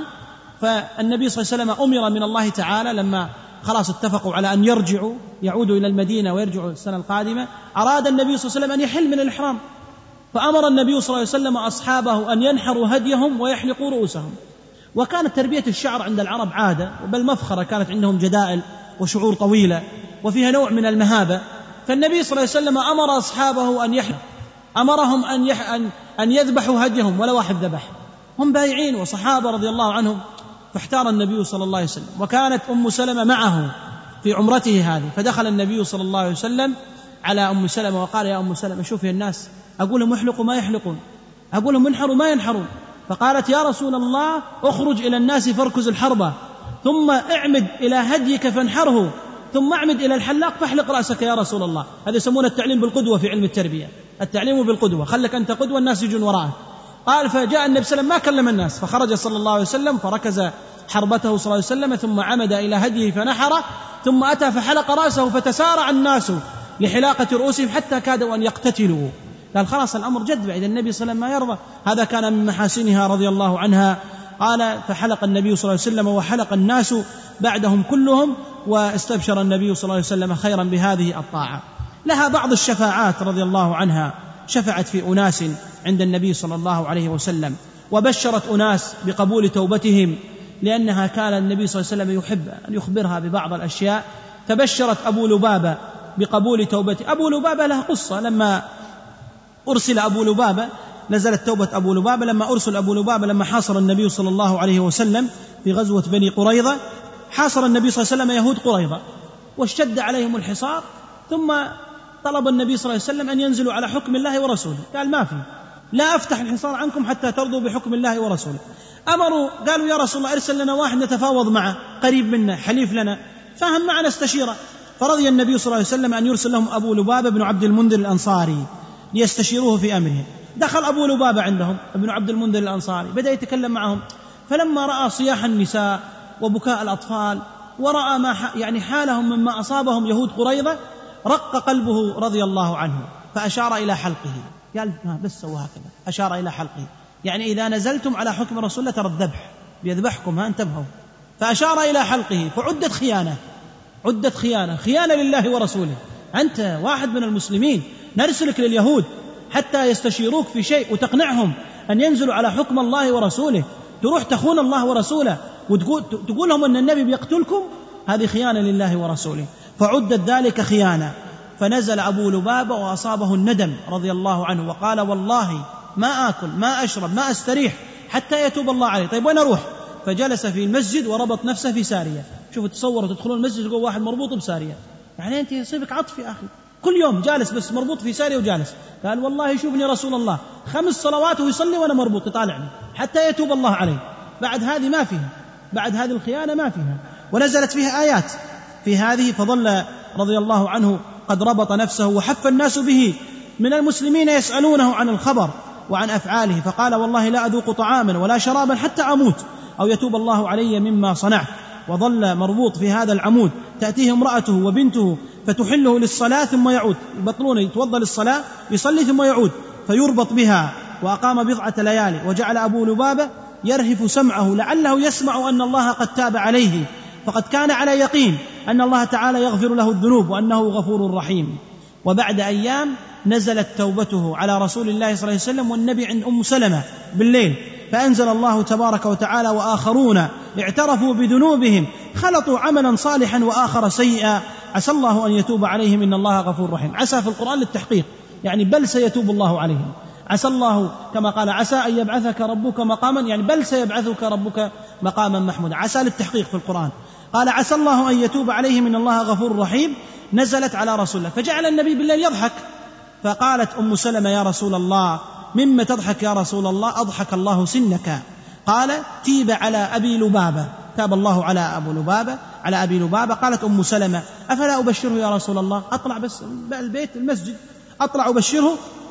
فالنبي صلى الله عليه وسلم أمر من الله تعالى لما خلاص اتفقوا على أن يرجعوا يعودوا إلى المدينة ويرجعوا السنة القادمة، أراد النبي صلى الله عليه وسلم أن يحل من الإحرام، فأمر النبي صلى الله عليه وسلم أصحابه أن ينحروا هديهم ويحلقوا رؤوسهم. وكانت تربية الشعر عند العرب عادة، بل مفخرة، كانت عندهم جدائل وشعور طويلة وفيها نوع من المهابة. فالنبي صلى الله عليه وسلم أمر أصحابه أن يحلق، أمرهم أن, يح... أن... أن يذبحوا هديهم، ولا واحد ذبح، هم بايعين وصحابة رضي الله عنهم. فاحتار النبي صلى الله عليه وسلم، وكانت أم سلمة معه في عمرته هذه، فدخل النبي صلى الله عليه وسلم على أم سلمة وقال يا أم سلمة شوفي الناس، أقول لهم يحلقوا ما يحلقون، أقول لهم ينحروا ما ينحرون. فقالت يا رسول الله اخرج إلى الناس فاركز الحربة، ثم اعمد إلى هديك فانحره، ثم اعمد إلى الحلاق فاحلق رأسك يا رسول الله. هذا يسمونه التعليم بالقدوة في علم التربية، التعليم بالقدوة، خلك أنت قدوة الناس يجون وراءك. قال فجاء النبي صلى الله عليه وسلم ما كلم الناس، فخرج صلى الله عليه وسلم فركز حربته صلى الله عليه وسلم، ثم عمد إلى هديه فنحره، ثم أتى فحلق رأسه، فتسارع الناس لحلاقة رؤوسهم حتى كادوا أن يقتتلوا. قال خلاص الأمر جد بعد النبي صلى الله عليه وسلم ما يرضى. هذا كان من محاسنها رضي الله عنها. قال فحلق النبي صلى الله عليه وسلم وحلق الناس بعدهم كلهم، واستبشر النبي صلى الله عليه وسلم خيرا بهذه الطاعة. لها بعض الشفاعات رضي الله عنها، شفعت في أناس عند النبي صلى الله عليه وسلم، وبشرت أناس بقبول توبتهم، لأنها كان النبي صلى الله عليه وسلم يحب أن يخبرها ببعض الأشياء. فبشرت أبو لبابة بقبول توبته. أبو لبابة له قصة، لما أرسل أبو لبابة نزلت توبة أبو لبابة، لما أرسل أبو لبابة لما حاصر النبي صلى الله عليه وسلم في غزوة بني قريظة، حاصر النبي صلى الله عليه وسلم يهود قريظة واشتد عليهم الحصار، ثم طلب النبي صلى الله عليه وسلم أن ينزلوا على حكم الله ورسوله، قال ما في، لا أفتح الحصار عنكم حتى ترضوا بحكم الله ورسوله. أمروا قالوا يا رسول الله ارسل لنا واحد نتفاوض معه قريب منا حليف لنا، فهم معنا استشيره. فرضي النبي صلى الله عليه وسلم أن يرسل لهم أبو لبابة بن عبد المنذر الأنصاري ليستشيروه في أمرهم. دخل أبو لبابة عندهم ابن عبد المنذر الأنصاري، بدأ يتكلم معهم، فلما رأى صياح النساء وبكاء الأطفال ورأى ما يعني حالهم مما أصابهم يهود قريظة، رق قلبه رضي الله عنه، فأشار إلى حلقه، قال بس سوى هكذا، أشار إلى حلقه، يعني إذا نزلتم على حكم رسول الله ترى الذبح بيذبحكم، ها انتبهوا. فأشار إلى حلقه، فعدت خيانة، عدت خيانة، خيانة لله ورسوله. أنت واحد من المسلمين، نرسلك لليهود حتى يستشيروك في شيء وتقنعهم أن ينزلوا على حكم الله ورسوله، تروح تخون الله ورسوله وتقول تقول لهم أن النبي بيقتلكم، هذه خيانة لله ورسوله. فعدت ذلك خيانة. فنزل أبو لبابة وأصابه الندم رضي الله عنه، وقال والله ما آكل ما أشرب ما أستريح حتى يتوب الله عليه. طيب وين أروح؟ فجلس في المسجد وربط نفسه في سارية. شوفوا تصوروا تدخلون المسجد تقول واحد مربوط بسارية، يعني أنت يصيبك عطف يا أخي، كل يوم جالس بس مربوط في سارية وجالس. قال والله يشوفني رسول الله خمس صلوات ويصلي وأنا مربوط يطالعني حتى يتوب الله عليه. بعد هذه ما فيها، بعد هذه الخيانة ما فيها. ونزلت فيها آيات في هذه، فظل رضي الله عنه قد ربط نفسه وحف الناس به من المسلمين يسألونه عن الخبر وعن أفعاله، فقال والله لا أذوق طعاما ولا شرابا حتى أموت أو يتوب الله علي مما صنعت. وظل مربوط في هذا العمود تأتيه امرأته وبنته فتحله للصلاة ثم يعود، يبطلون يتوضأ للصلاة يصلي ثم يعود فيربط بها. وأقام بضعة ليالي وجعل أبو لبابة يرهف سمعه لعله يسمع أن الله قد تاب عليه، فقد كان على يقين أن الله تعالى يغفر له الذنوب وأنه غفور رحيم. وبعد أيام نزلت توبته على رسول الله صلى الله عليه وسلم والنبي عند أم سلمة بالليل، فأنزل الله تبارك وتعالى: وآخرون اعترفوا بذنوبهم خلطوا عملا صالحا وآخر سيئا عسى الله أن يتوب عليهم إن الله غفور رحيم. عسى في القرآن للتحقيق، يعني بل سيتوب الله عليهم. عسى الله كما قال عسى أن يبعثك ربك مقاما، يعني بل سيبعثك ربك مقاما محمودا. عسى للتحقيق في القرآن. قال عسى الله أن يتوب عليهم إن الله غفور رحيم، نزلت على رسول الله، فجعل النبي بالليل يضحك. فقالت أم سلمة: يا رسول الله مما تضحك يا رسول الله؟ أضحك الله سنك. قال: تيب على أبي لبابة، تاب الله على أبو لبابة على أبي لبابة. قالت أم سلمة: أفلا أبشره يا رسول الله؟ أطلع بس البيت المسجد أطلع أبشره؟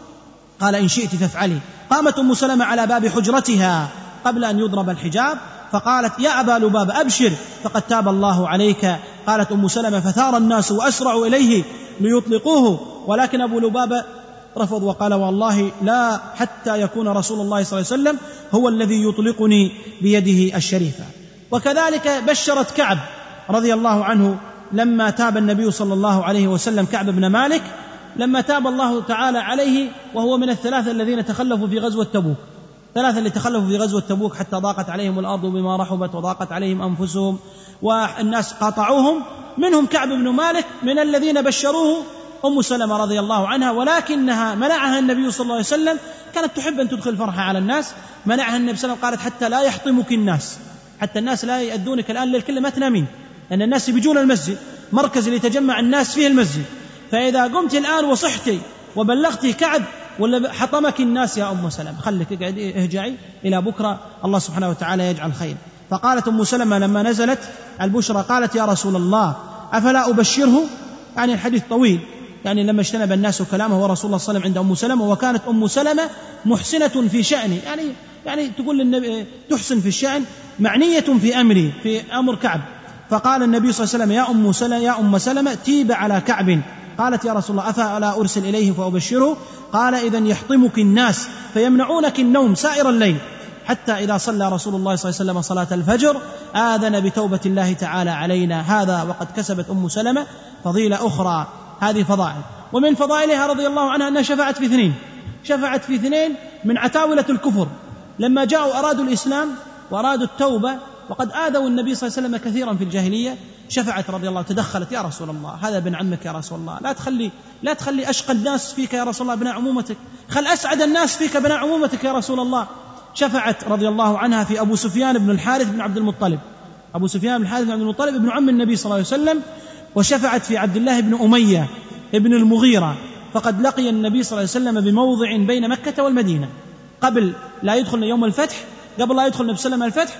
قال: إن شئت فافعلي. قامت أم سلمة على باب حجرتها قبل أن يضرب الحجاب فقالت: يا أبا لبابة أبشر فقد تاب الله عليك. قالت أم سلمة: فثار الناس وأسرعوا إليه ليطلقوه، ولكن أبو لبابة رفض وقال: والله لا حتى يكون رسول الله صلى الله عليه وسلم هو الذي يطلقني بيده الشريفة. وكذلك بشرت كعب رضي الله عنه لما تاب النبي صلى الله عليه وسلم، كعب بن مالك لما تاب الله تعالى عليه وهو من الثلاثة الذين تخلفوا في غزوة تبوك، ثلاثة اللي تخلفوا في غزوة تبوك حتى ضاقت عليهم الأرض بما رحبت وضاقت عليهم أنفسهم والناس قاطعوهم، منهم كعب بن مالك من الذين بشروه أم سلمة رضي الله عنها، ولكنها منعها النبي صلى الله عليه وسلم، كانت تحب أن تدخل فرحة على الناس، منعها النبي صلى الله عليه وسلم، قالت: حتى لا يحطمك الناس، حتى الناس لا يأذونك الآن للكل ما تنامين، لأن الناس بيجون المسجد، مركز اللي يتجمع الناس فيه المسجد، فإذا قمت الآن وصحتي وبلغتي كعب ولا حطمك الناس يا أم سلمة، خلك اقعدي اهجعي إلى بكرة الله سبحانه وتعالى يجعل خير. فقالت أم سلمة لما نزلت البشرى قالت: يا رسول الله أفلا أبشره؟ يعني الحديث طويل، يعني لما اجتنب الناس كلامه ورسول الله صلى الله عليه وسلم عند أم سلمة، وكانت أم سلمة محسنة في شأنه، يعني يعني تقول للنبي تحسن في الشأن، معنية في أمري في أمر كعب. فقال النبي صلى الله عليه وسلم: يا أم سلمة يا أم سلمة تيب على كعب. قالت: يا رسول الله أفلا أرسل إليه فأبشره؟ قال: إذن يحطمك الناس فيمنعونك النوم سائر الليل، حتى إذا صلى رسول الله صلى الله عليه وسلم صلاة الفجر آذن بتوبة الله تعالى علينا. هذا وقد كسبت أم سلمة فضيلة أخرى، هذه فضائل. ومن فضائلها رضي الله عنها أنها شفعت في اثنين، شفعت في اثنين من عتاولة الكفر لما جاءوا أرادوا الإسلام وأرادوا التوبة وقد آذوا النبي صلى الله عليه وسلم كثيرا في الجاهلية، شفعت رضي الله، تدخلت: يا رسول الله هذا ابن عمك يا رسول الله، لا تخلي لا تخلي أشقى الناس فيك يا رسول الله ابناء عمومتك، خل أسعد الناس فيك ابناء عمومتك يا رسول الله. شفعت رضي الله عنها في أبو سفيان بن الحارث بن عبد المطلب، أبو سفيان بن الحارث بن عبد المطلب ابن عم النبي صلى الله عليه وسلم، وشفعت في عبد الله بن أمية ابن المغيرة، فقد لقي النبي صلى الله عليه وسلم بموضع بين مكة والمدينة قبل لا يدخل يوم الفتح، قبل لا يدخل النبي صلى الله عليه وسلم الفتح،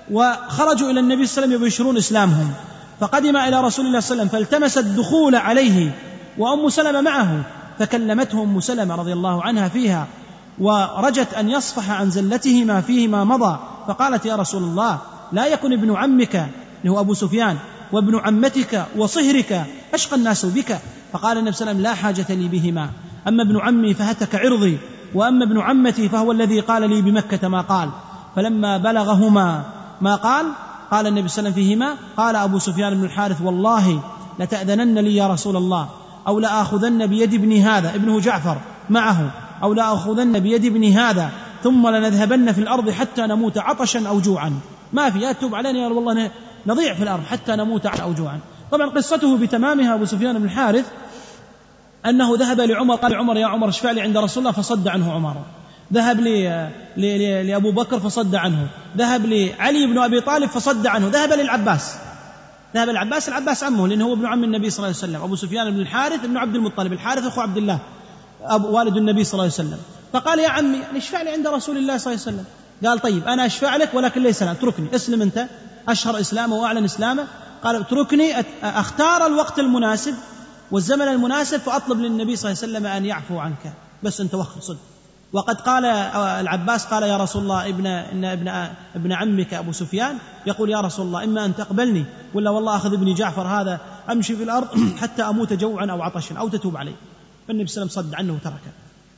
وخرجوا إلى النبي صلى الله عليه وسلم يبشرون إسلامهم، فقدم إلى رسول الله صلى الله عليه وسلم فالتمس الدخول عليه وأم سلمة معه، فكلمته أم سلمة رضي الله عنها فيها ورجت أن يصفح عن زلته ما فيه ما مضى، فقالت: يا رسول الله لا يكن ابن عمك اللي هو أبو سفيان وابن عمتك وصهرك أشقى الناس بك. فقال النبي صلى الله عليه وسلم: لا حاجة لي بهما، أما ابن عمي فهتك عرضي، وأما ابن عمتي فهو الذي قال لي بمكة ما قال. فلما بلغهما ما قال قال النبي صلى الله عليه وسلم فيهما، قال أبو سفيان بن الحارث: والله لتأذنن لي يا رسول الله، أو لآخذن بيد ابني هذا، ابنه جعفر معه، أو لآخذن بيد ابني هذا ثم لنذهبن في الأرض حتى نموت عطشا أو جوعا، ما في يتوب علينا يا والله نضيع في الأرض حتى نموت أو جوعا. طبعا قصته بتمامها أبو سفيان بن الحارث أنه ذهب لعمر، قال عمر: يا عمر اشفع لي عند رسول الله، فصد عنه عمر. ذهب لي لأبو بكر فصد عنه، ذهب لعلي بن أبي طالب فصد عنه، ذهب للعباس، ذهب العباس، العباس عمه لأنه هو ابن عم النبي صلى الله عليه وسلم، أبو سفيان بن الحارث ابن عبد المطلب، الحارث أخو عبد الله أبو والد النبي صلى الله عليه وسلم. فقال: يا عمي يعني اشفع لي عند رسول الله صلى الله عليه وسلم. قال: طيب أنا أشفع لك ولكن ليس لا، اتركني، اسلم أنت، أشهر إسلامه وأعلن إسلامه. قال: اتركني أختار الوقت المناسب والزمن المناسب فأطلب للنبي صلى الله عليه وسلم أن يعفو عنك، بس أنت وخر صدق وقد قال العباس قال يا رسول الله ابن, إن ابن, ابن عمك أبو سفيان يقول يا رسول الله إما أن تقبلني ولا والله أخذ ابني جعفر هذا أمشي في الأرض حتى أموت جوعا أو عطشا أو تتوب علي. فالنبي صلى الله عليه وسلم صد عنه وتركه.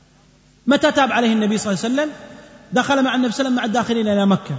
متى تاب عليه النبي صلى الله عليه وسلم؟ دخل مع النبي صلى الله عليه وسلم مع الداخلين إلى مكة،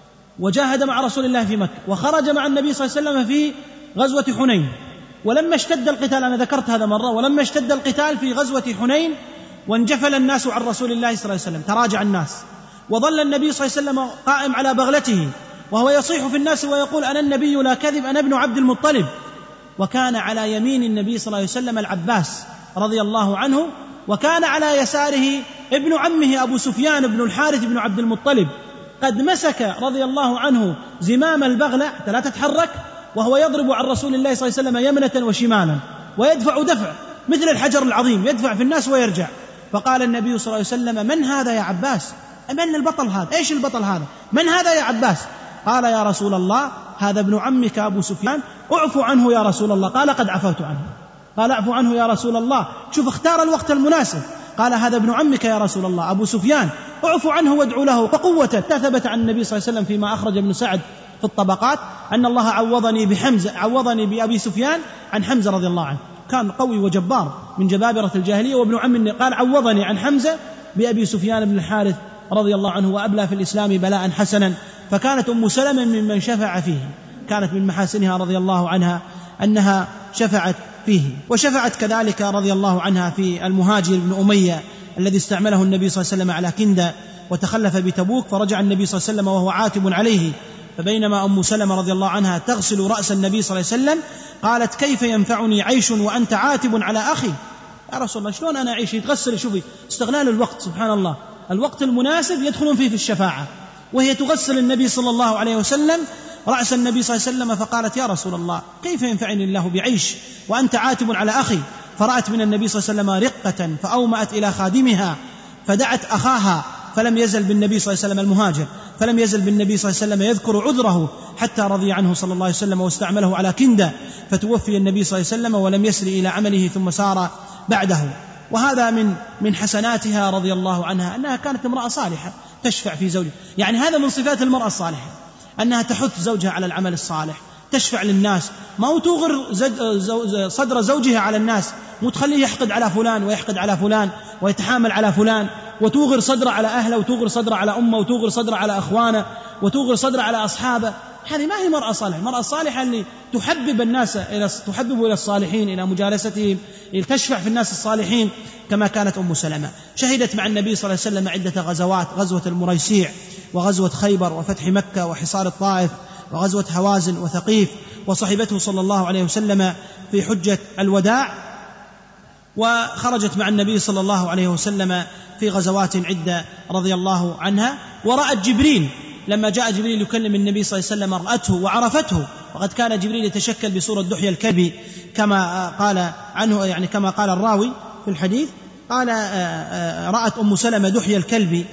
وجاهد مع رسول الله في مكة، وخرج مع النبي صلى الله عليه وسلم في غزوة حنين. ولما اشتد القتال، أنا ذكرت هذا مرة، ولما اشتد القتال في غزوة حنين وانجفل الناس عن رسول الله صلى الله عليه وسلم، تراجع الناس، وظل النبي صلى الله عليه وسلم قائم على بغلته وهو يصيح في الناس ويقول أنا النبي لا كذب، أنا ابن عبد المطلب. وكان على يمين النبي صلى الله عليه وسلم العباس رضي الله عنه، وكان على يساره ابن عمه أبو سفيان بن الحارث بن عبد المطلب، قد مسك رضي الله عنه زمام البغلة حتى لا تتحرك، وهو يضرب عن رسول الله صلى الله عليه وسلم يمنة وشمالا، ويدفع دفع مثل الحجر العظيم، يدفع في الناس ويرجع. فقال النبي صلى الله عليه وسلم من هذا يا عباس؟ من البطل هذا؟ إيش البطل هذا؟ من هذا يا عباس؟ قال يا رسول الله هذا ابن عمك أبو سفيان، اعفو عنه يا رسول الله. قال قد عفوت عنه. قال اعفو عنه يا رسول الله. شوف اختار الوقت المناسب. قال هذا ابن عمك يا رسول الله أبو سفيان، اعفو عنه وادعو له وقوته. ثبت عن النبي صلى الله عليه وسلم فيما أخرج ابن سعد في الطبقات أن الله عوضني بحمزة، عوضني بأبي سفيان عن حمزة رضي الله عنه، كان قوي وجبار من جبابرة الجاهلية، وابن عم قال عوضني عن حمزة بأبي سفيان بن الحارث رضي الله عنه، وأبلى في الإسلام بلاء حسنا. فكانت أم سلمة ممن شفع فيه، كانت من محاسنها رضي الله عنها أنها شفعت فيه. وشفعت كذلك رضي الله عنها في المهاجر بن أمية الذي استعمله النبي صلى الله عليه وسلم على كندة وتخلف بتبوك، فرجع النبي صلى الله عليه وسلم وهو عاتب عليه. فبينما أم سلمة رضي الله عنها تغسل رأس النبي صلى الله عليه وسلم قالت كيف ينفعني عيش وأنت عاتب على أخي؟ يا رسول الله شلون أنا أعيش؟ يتغسل. شوفي استغلال الوقت، سبحان الله، الوقت المناسب يدخلون فيه في الشفاعة، وهي تغسل النبي صلى الله عليه وسلم رأس النبي صلى الله عليه وسلم، فقالت يا رسول الله كيف ينفعني الله بعيش وأنت عاتب على أخي؟ فرأت من النبي صلى الله عليه وسلم رقة فأومأت إلى خادمها فدعت أخاها، فلم يزل بالنبي صلى الله عليه وسلم المهاجر فلم يزل بالنبي صلى الله عليه وسلم يذكر عذره حتى رضي عنه صلى الله عليه وسلم واستعمله على كندة، فتوفي النبي صلى الله عليه وسلم ولم يسر إلى عمله ثم سار بعده. وهذا من من حسناتها رضي الله عنها أنها كانت امرأة صالحة تشفع في زوجها. يعني هذا من صفات المرأة الصالحة، أنها تحث زوجها على العمل الصالح، تشفع للناس، ما هو توغر صدر زوجها على الناس، مو تخليه يحقد على فلان ويحقد على فلان ويتحامل على فلان، وتوغر صدره على أهله وتوغر صدره على أمه وتوغر صدره على أخوانه وتوغر صدره على أصحابه. هذه ما هي مرأة صالحة. المرأة الصالحة اللي تحبب الناس إلى تحبب إلى الصالحين، إلى مجالستهم، تشفع في الناس الصالحين كما كانت أم سلمة. شهدت مع النبي صلى الله عليه وسلم عدة غزوات، غزوة المريسيع وغزوة خيبر وفتح مكة وحصار الطائف وغزوة هوازن وثقيف، وصحبته صلى الله عليه وسلم في حجة الوداع، وخرجت مع النبي صلى الله عليه وسلم في غزوات عدة رضي الله عنها. ورأت جبريل لما جاء جبريل يكلم النبي صلى الله عليه وسلم رأته وعرفته، وقد كان جبريل يتشكل بصورة دحية الكلب كما قال عنه، يعني كما قال الراوي في الحديث، قال رأت أم سلمة دحية الكلب.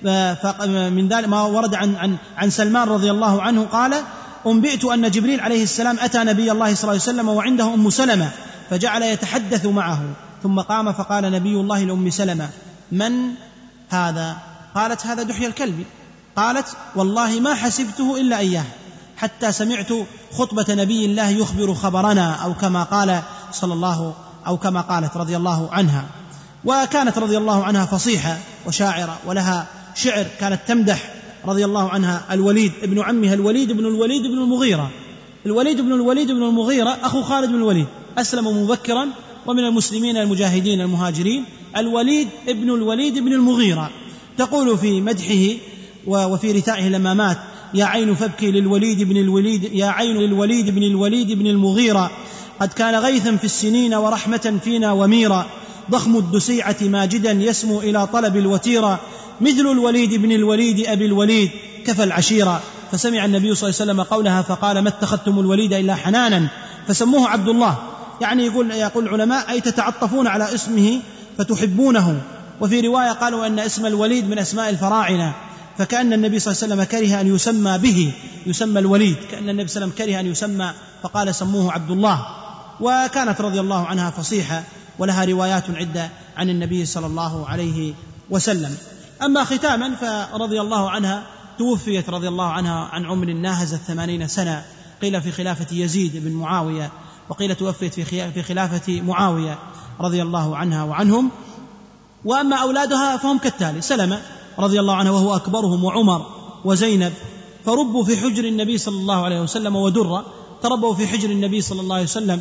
من ذلك ما ورد عن عن عن سلمان رضي الله عنه قال أنبئت أن جبريل عليه السلام أتى نبي الله صلى الله عليه وسلم وعنده أم سلمة فجعل يتحدث معه، ثم قام فقال نبي الله لأم سلمة من هذا؟ قالت هذا دحية الكلب. قالت والله ما حسبته إلا إياه حتى سمعت خطبة نبي الله يخبر خبرنا، أو كما قال صلى الله أو كما قالت رضي الله عنها. وكانت رضي الله عنها فصيحة وشاعرة ولها شعر، كانت تمدح رضي الله عنها الوليد ابن عمها الوليد بن الوليد بن المغيرة. الوليد بن الوليد بن المغيرة أخو خالد بن الوليد، أسلم مبكرا ومن المسلمين المجاهدين المهاجرين. الوليد ابن الوليد بن المغيرة تقول في مدحه وفي رثائه لما مات يا عين فابكي للوليد بن الوليد، يا عين للوليد بن الوليد بن المغيرة، قد كان غيثا في السنين ورحمة فينا وميرا، ضخم الدسيعة ماجدا يسمو إلى طلب الوتيرة، مثل الوليد بن الوليد أبي الوليد كفى العشيرة. فسمع النبي صلى الله عليه وسلم قولها فقال ما اتخذتم الوليد إلا حنانا فسموه عبد الله. يعني يقول, يقول العلماء أي تتعطفون على اسمه فتحبونه. وفي رواية قالوا أن اسم الوليد من أسماء الفراعنة، فكأن النبي صلى الله عليه وسلم كره أن يسمى به، يسمى الوليد، كأن النبي صلى الله عليه وسلم كره أن يسمى فقال سموه عبد الله. وكانت رضي الله عنها فصيحة ولها روايات عدة عن النبي صلى الله عليه وسلم. أما ختاما فرضي الله عنها توفيت رضي الله عنها عن عمر ناهز الثمانين سنة، قيل في خلافة يزيد بن معاوية، وقيل توفيت في خلافة معاوية رضي الله عنها وعنهم. وأما أولادها فهم كالتالي: سلمة رضي الله عنه وهو أكبرهم، وعمر وزينب، فربوا في حجر النبي صلى الله عليه وسلم، ودرة تربوا في حجر النبي صلى الله عليه وسلم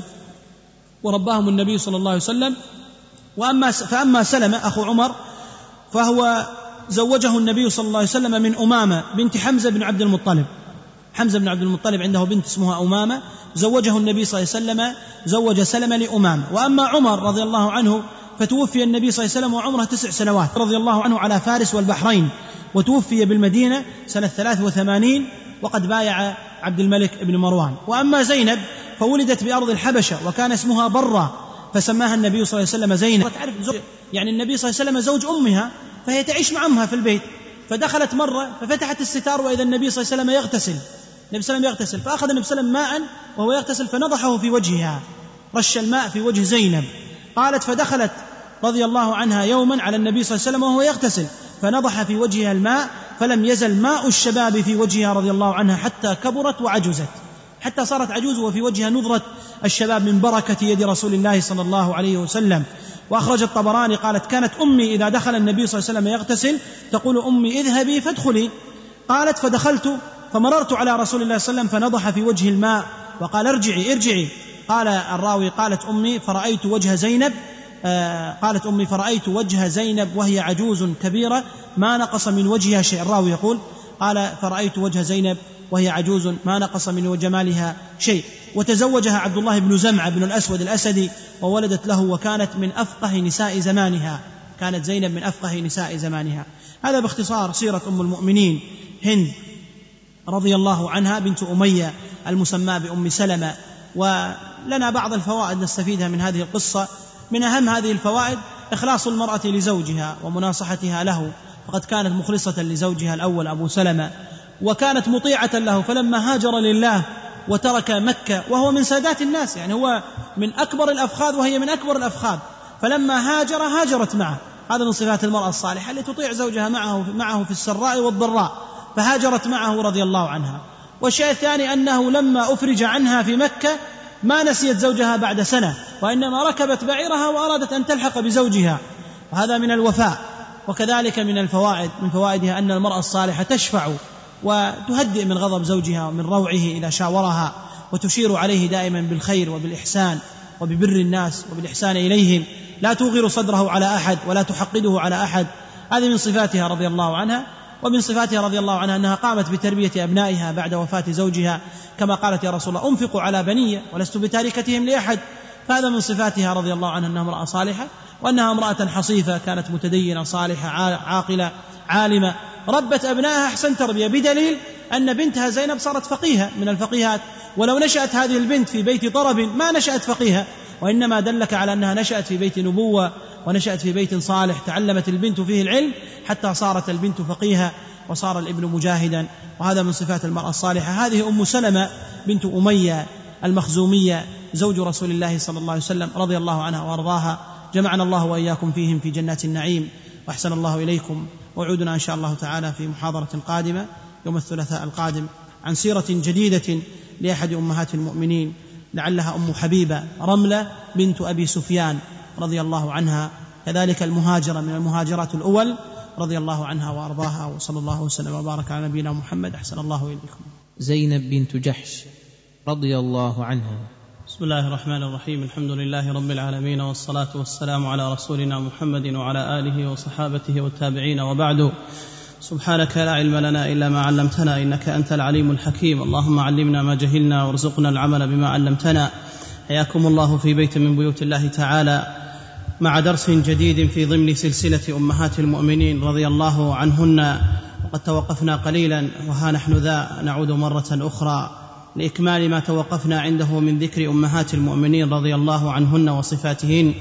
ورباهم النبي صلى الله عليه وسلم. وأما فأما سلمة أخو عمر فهو زوجه النبي صلى الله عليه وسلم من أمامة بنت حمزة بن عبد المطلب. حمزة بن عبد المطلب عنده بنت اسمها أمامة، زوجه النبي صلى الله عليه وسلم، زوج سلمة لأمامة. وأما عمر رضي الله عنه فتوفي النبي صلى الله عليه وسلم وعمره تسع سنوات رضي الله عنه على فارس والبحرين، وتوفي بالمدينة سنة ثلاث وثمانين وقد بايع عبد الملك بن مروان. وأما زينب فولدت بأرض الحبشة وكان اسمها برة، فسماها النبي صلى الله عليه وسلم زينب. تعرف يعني النبي صلى الله عليه وسلم زوج أمها، فهي تعيش مع أمها في البيت. فدخلت مرة ففتحت الستار وإذا النبي صلى الله عليه وسلم يغتسل النبي صلى الله عليه وسلم يغتسل فأخذ النبي صلى الله عليه وسلم ماء وهو يغتسل فنضحه في وجهها، رش الماء في وجه زينب. قالت: فدخلت رضي الله عنها يوما على النبي صلى الله عليه وسلم وهو يغتسل فنضح في وجهها الماء، فلم يزل ماء الشباب في وجهها رضي الله عنها حتى كبرت وعجزت، حتى صارت عجوز وفي وجهها نضرة الشباب من بركة يد رسول الله صلى الله عليه وسلم. وأخرج الطبراني قالت: كانت أمي إذا دخل النبي صلى الله عليه وسلم يغتسل تقول: أمي اذهبي فادخلي. قالت: فدخلت فمررت على رسول الله صلى الله عليه وسلم فنضح في وجه الماء وقال: ارجعي ارجعي. قال الراوي: قالت أمي فرأيت وجه زينب آه قالت أمي فرأيت وجه زينب وهي عجوز كبيرة ما نقص من وجهها شيء. الراوي يقول: قال فرأيت وجه زينب وهي عجوز ما نقص من جمالها شيء. وتزوجها عبد الله بن زمعة بن الأسود الأسدي وولدت له، وكانت من أفقه نساء زمانها، كانت زينب من أفقه نساء زمانها. هذا باختصار سيرة أم المؤمنين هند رضي الله عنها بنت أمية المسمى بأم سلمة. ولنا بعض الفوائد نستفيدها من هذه القصة. من أهم هذه الفوائد إخلاص المرأة لزوجها ومناصحتها له، فقد كانت مخلصة لزوجها الأول أبو سلمة، وكانت مطيعة له. فلما هاجر لله وترك مكة وهو من سادات الناس، يعني هو من أكبر الأفخاذ وهي من أكبر الأفخاذ، فلما هاجر هاجرت معه. هذا من صفات المرأة الصالحة التي تطيع زوجها معه معه في السراء والضراء، فهاجرت معه رضي الله عنها. والشيء الثاني أنه لما أفرج عنها في مكة ما نسيت زوجها بعد سنة، وإنما ركبت بعيرها وأرادت أن تلحق بزوجها، وهذا من الوفاء. وكذلك من الفوائد من فوائدها أن المرأة الصالحة تشفع وتهدئ من غضب زوجها ومن روعه إذا شاورها، وتشير عليه دائما بالخير وبالإحسان وببر الناس وبالإحسان إليهم، لا توغر صدره على أحد ولا تحقده على أحد. هذه من صفاتها رضي الله عنها. ومن صفاتها رضي الله عنها أنها قامت بتربية أبنائها بعد وفاة زوجها، كما قالت: يا رسول الله أنفقوا على بني ولست بتاركتهم لأحد. فهذا من صفاتها رضي الله عنها أنها امرأة صالحة، وأنها امرأة حصيفة، كانت متدينة صالحة عاقلة عالمة، ربت أبنائها أحسن تربية، بدليل أن بنتها زينب صارت فقيهة من الفقيهات. ولو نشأت هذه البنت في بيت طرب ما نشأت فقيهة، وإنما دلك على أنها نشأت في بيت نبوة ونشأت في بيت صالح تعلمت البنت فيه العلم حتى صارت البنت فقيهة وصار الابن مجاهدا. وهذا من صفات المرأة الصالحة. هذه أم سلمة بنت أمية المخزومية زوج رسول الله صلى الله عليه وسلم رضي الله عنها وأرضاها. جمعنا الله وإياكم فيهم في جنات النعيم، وأحسن الله إليكم. وعودنا إن شاء الله تعالى في محاضرة قادمة يوم الثلاثاء القادم عن سيرة جديدة لأحد أمهات المؤمنين، لعلها أم حبيبة رملة بنت أبي سفيان رضي الله عنها، كذلك المهاجرة من المهاجرات الأول رضي الله عنها وأرضاها. وصلى الله وسلم وبارك على نبينا محمد. أحسن الله إليكم. زينب بنت جحش رضي الله عنها. بسم الله الرحمن الرحيم. الحمد لله رب العالمين، والصلاة والسلام على رسولنا محمد وعلى آله وصحابته والتابعين، وبعد. سبحانك لا علم لنا إلا ما علمتنا إنك أنت العليم الحكيم. اللهم علمنا ما جهلنا وارزقنا العمل بما علمتنا. حياكم الله في بيت من بيوت الله تعالى مع درس جديد في ضمن سلسلة أمهات المؤمنين رضي الله عنهن. وقد توقفنا قليلا وها نحن ذا نعود مرة أخرى لإكمال ما توقفنا عنده من ذكر أمهات المؤمنين رضي الله عنهن وصفاتهن.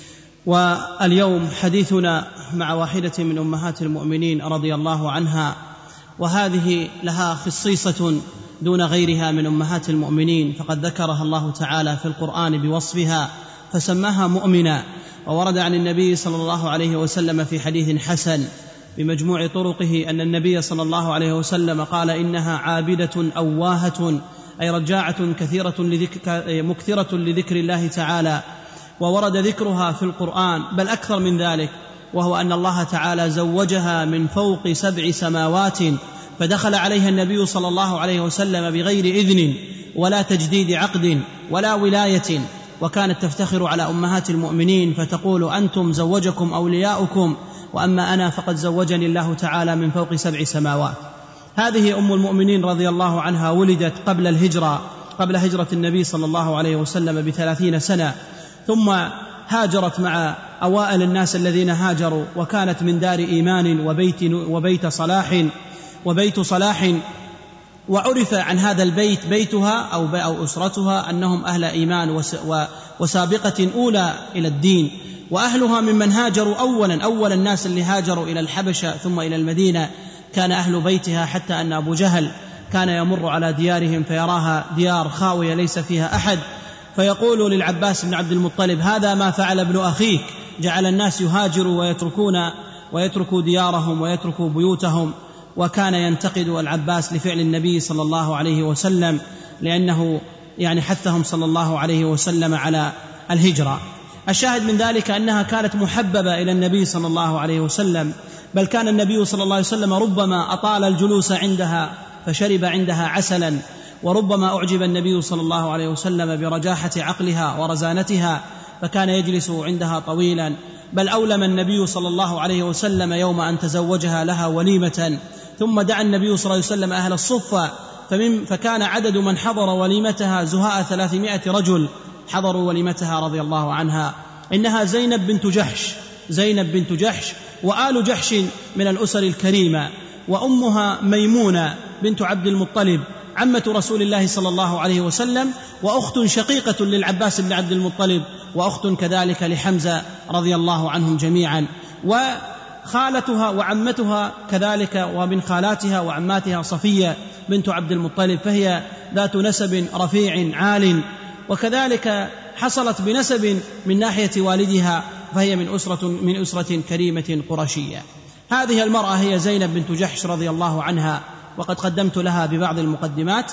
واليوم حديثنا مع واحدة من أمهات المؤمنين رضي الله عنها، وهذه لها خصيصة دون غيرها من أمهات المؤمنين، فقد ذكرها الله تعالى في القرآن بوصفها فسماها مؤمنة. وورد عن النبي صلى الله عليه وسلم في حديث حسن بمجموع طرقه أن النبي صلى الله عليه وسلم قال إنها عابدة أواهة، أي رجاعة كثيرة لذكر مكثرة لذكر الله تعالى، وورد ذكرها في القرآن بل أكثر من ذلك، وهو أن الله تعالى زوجها من فوق سبع سماوات، فدخل عليها النبي صلى الله عليه وسلم بغير إذن ولا تجديد عقد ولا ولاية، وكانت تفتخر على أمهات المؤمنين فتقول أنتم زوجكم أولياؤكم، وأما أنا فقد زوجني الله تعالى من فوق سبع سماوات. هذه أم المؤمنين رضي الله عنها ولدت قبل الهجرة، قبل هجرة النبي صلى الله عليه وسلم بثلاثين سنة، ثم هاجرت مع أوائل الناس الذين هاجروا، وكانت من دار إيمان وبيت, وبيت صلاح وبيت صلاح وعرف عن هذا البيت بيتها أو, أو أسرتها أنهم أهل إيمان وسابقة أولى إلى الدين، وأهلها ممن هاجروا أولا أول الناس اللي هاجروا إلى الحبشة ثم إلى المدينة كان أهل بيتها، حتى أن أبو جهل كان يمر على ديارهم فيراها ديار خاوية ليس فيها أحد، فيقول للعباس بن عبد المطلب هذا ما فعل ابن أخيك، جعل الناس يهاجروا ويتركون ويتركوا ديارهم ويتركوا بيوتهم. وكان ينتقد العباس لفعل النبي صلى الله عليه وسلم، لأنه يعني حثهم صلى الله عليه وسلم على الهجرة. الشاهد من ذلك أنها كانت محببة إلى النبي صلى الله عليه وسلم، بل كان النبي صلى الله عليه وسلم ربما أطال الجلوس عندها فشرب عندها عسلا، وربما أعجب النبي صلى الله عليه وسلم برجاحة عقلها ورزانتها فكان يجلس عندها طويلا، بل أولم النبي صلى الله عليه وسلم يوم أن تزوجها لها وليمة، ثم دعا النبي صلى الله عليه وسلم أهل الصفة، فكان عدد من حضر وليمتها زهاء ثلاثمائة رجل حضروا وليمتها رضي الله عنها. إنها زينب بنت جحش، زينب بنت جحش وآل جحش من الأسر الكريمة، وأمها ميمونة بنت عبد المطلب عمة رسول الله صلى الله عليه وسلم، وأخت شقيقة للعباس بن عبد المطلب، وأخت كذلك لحمزة رضي الله عنهم جميعا، وخالتها وعمتها كذلك، ومن خالاتها وعماتها صفية بنت عبد المطلب، فهي ذات نسب رفيع عال، وكذلك حصلت بنسب من ناحية والدها، فهي من أسرة, من أسرة كريمة قرشية. هذه المرأة هي زينب بنت جحش رضي الله عنها، وقد قدمت لها ببعض المقدمات،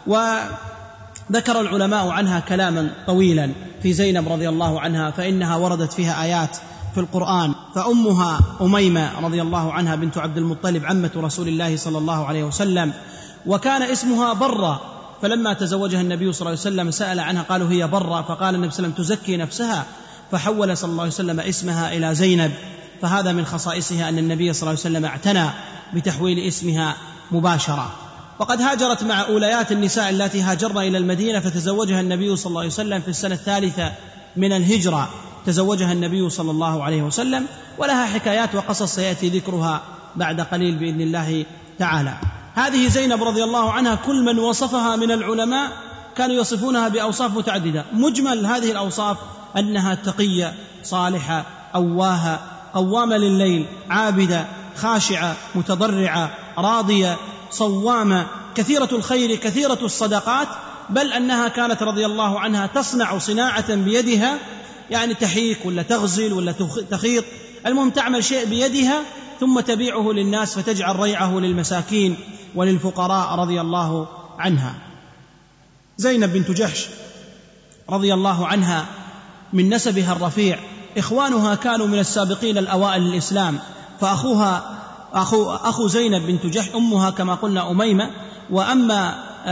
وذكر العلماء عنها كلاما طويلا في زينب رضي الله عنها، فإنها وردت فيها آيات في القرآن. فأمها أميمة رضي الله عنها بنت عبد المطلب عمة رسول الله صلى الله عليه وسلم، وكان اسمها برة، فلما تزوجها النبي صلى الله عليه وسلم سأل عنها قالوا هي برة، فقال النبي صلى الله عليه وسلم تزكي نفسها، فحول صلى الله عليه وسلم اسمها إلى زينب. فهذا من خصائصها أن النبي صلى الله عليه وسلم اعتنى بتحويل اسمها مباشرة. وقد هاجرت مع أوليات النساء التي هاجرن إلى المدينة، فتزوجها النبي صلى الله عليه وسلم في السنة الثالثة من الهجرة، تزوجها النبي صلى الله عليه وسلم، ولها حكايات وقصص سيأتي ذكرها بعد قليل بإذن الله تعالى. هذه زينب رضي الله عنها كل من وصفها من العلماء كانوا يصفونها بأوصاف متعددة، مجمل هذه الأوصاف أنها تقية صالحة أواهة قوامة لليل عابدة خاشعة متضرعة راضية صوامة كثيرة الخير كثيرة الصدقات، بل أنها كانت رضي الله عنها تصنع صناعة بيدها، يعني تحيك ولا تغزل ولا تخيط، المهم تعمل شيء بيدها ثم تبيعه للناس فتجعل ريعه للمساكين وللفقراء رضي الله عنها. زينب بنت جحش رضي الله عنها من نسبها الرفيع، إخوانها كانوا من السابقين الأوائل للإسلام، فأخوها أخو, أخو زينب بنت جحش أمها كما قلنا أميمة، وأما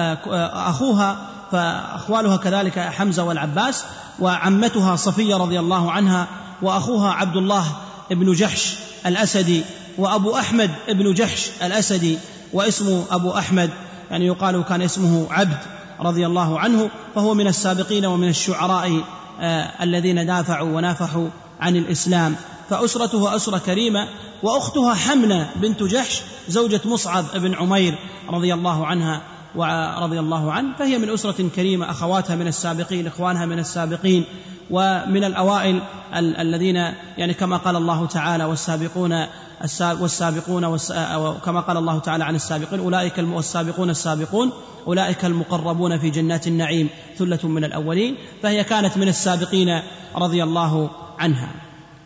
أخوها فأخوالها كذلك حمزة والعباس، وعمتها صفية رضي الله عنها، وأخوها عبد الله بن جحش الأسدي، وأبو أحمد بن جحش الأسدي، واسمه أبو أحمد يعني يقال كان اسمه عبد رضي الله عنه، فهو من السابقين ومن الشعراء آه الذين دافعوا ونافحوا عن الإسلام، فأسرته أسرة كريمة. وأختها حمنة بنت جحش زوجة مصعب بن عمير رضي الله عنها ورضي الله عنه، فهي من أسرة كريمة، أخواتها من السابقين، إخوانها من السابقين، ومن الأوائل ال- الذين يعني كما قال الله تعالى والسابقون والسابقون كما قال الله تعالى عن السابقين أولئك السابقون السابقون أولئك المقربون في جنات النعيم ثلة من الأولين، فهي كانت من السابقين رضي الله عنها.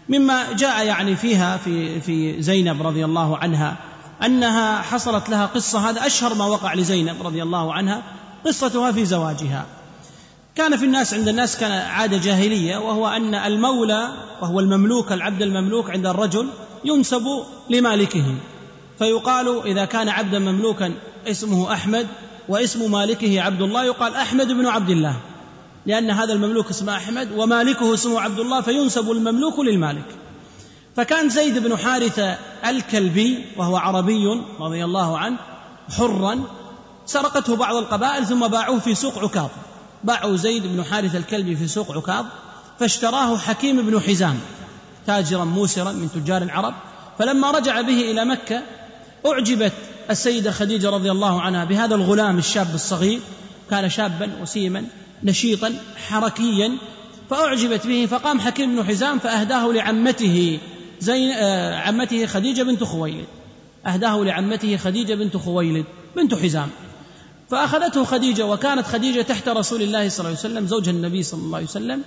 مما جاء يعني فيها في في زينب رضي الله عنها أنها حصلت لها قصة، هذا أشهر ما وقع لزينب رضي الله عنها، قصتها في زواجها. كان في الناس عند الناس كان عادة جاهلية، وهو أن المولى وهو المملوك العبد المملوك عند الرجل ينسب لمالكه، فيقال إذا كان عبدا مملوكا اسمه أحمد واسم مالكه عبد الله يقال أحمد بن عبد الله، لأن هذا المملوك اسمه أحمد ومالكه اسمه عبد الله، فينسب المملوك للمالك. فكان زيد بن حارثة الكلبي وهو عربي رضي الله عنه حرا، سرقته بعض القبائل ثم باعوه في سوق عكاظ، باعوا زيد بن حارثة الكلبي في سوق عكاظ، فاشتراه حكيم بن حزام تاجرا موسرا من تجار العرب. فلما رجع به إلى مكة أعجبت السيدة خديجة رضي الله عنها بهذا الغلام الشاب الصغير، كان شابا وسيما نشيطا حركيا، فأعجبت به، فقام حكيم بن حزام فأهداه لعمته زين آه عمته خديجة بنت خويلد، أهداه لعمته خديجة بنت خويلد بنت حزام، فأخذته خديجة، وكانت خديجة تحت رسول الله صلى الله عليه وسلم زوج النبي صلى الله عليه وسلم.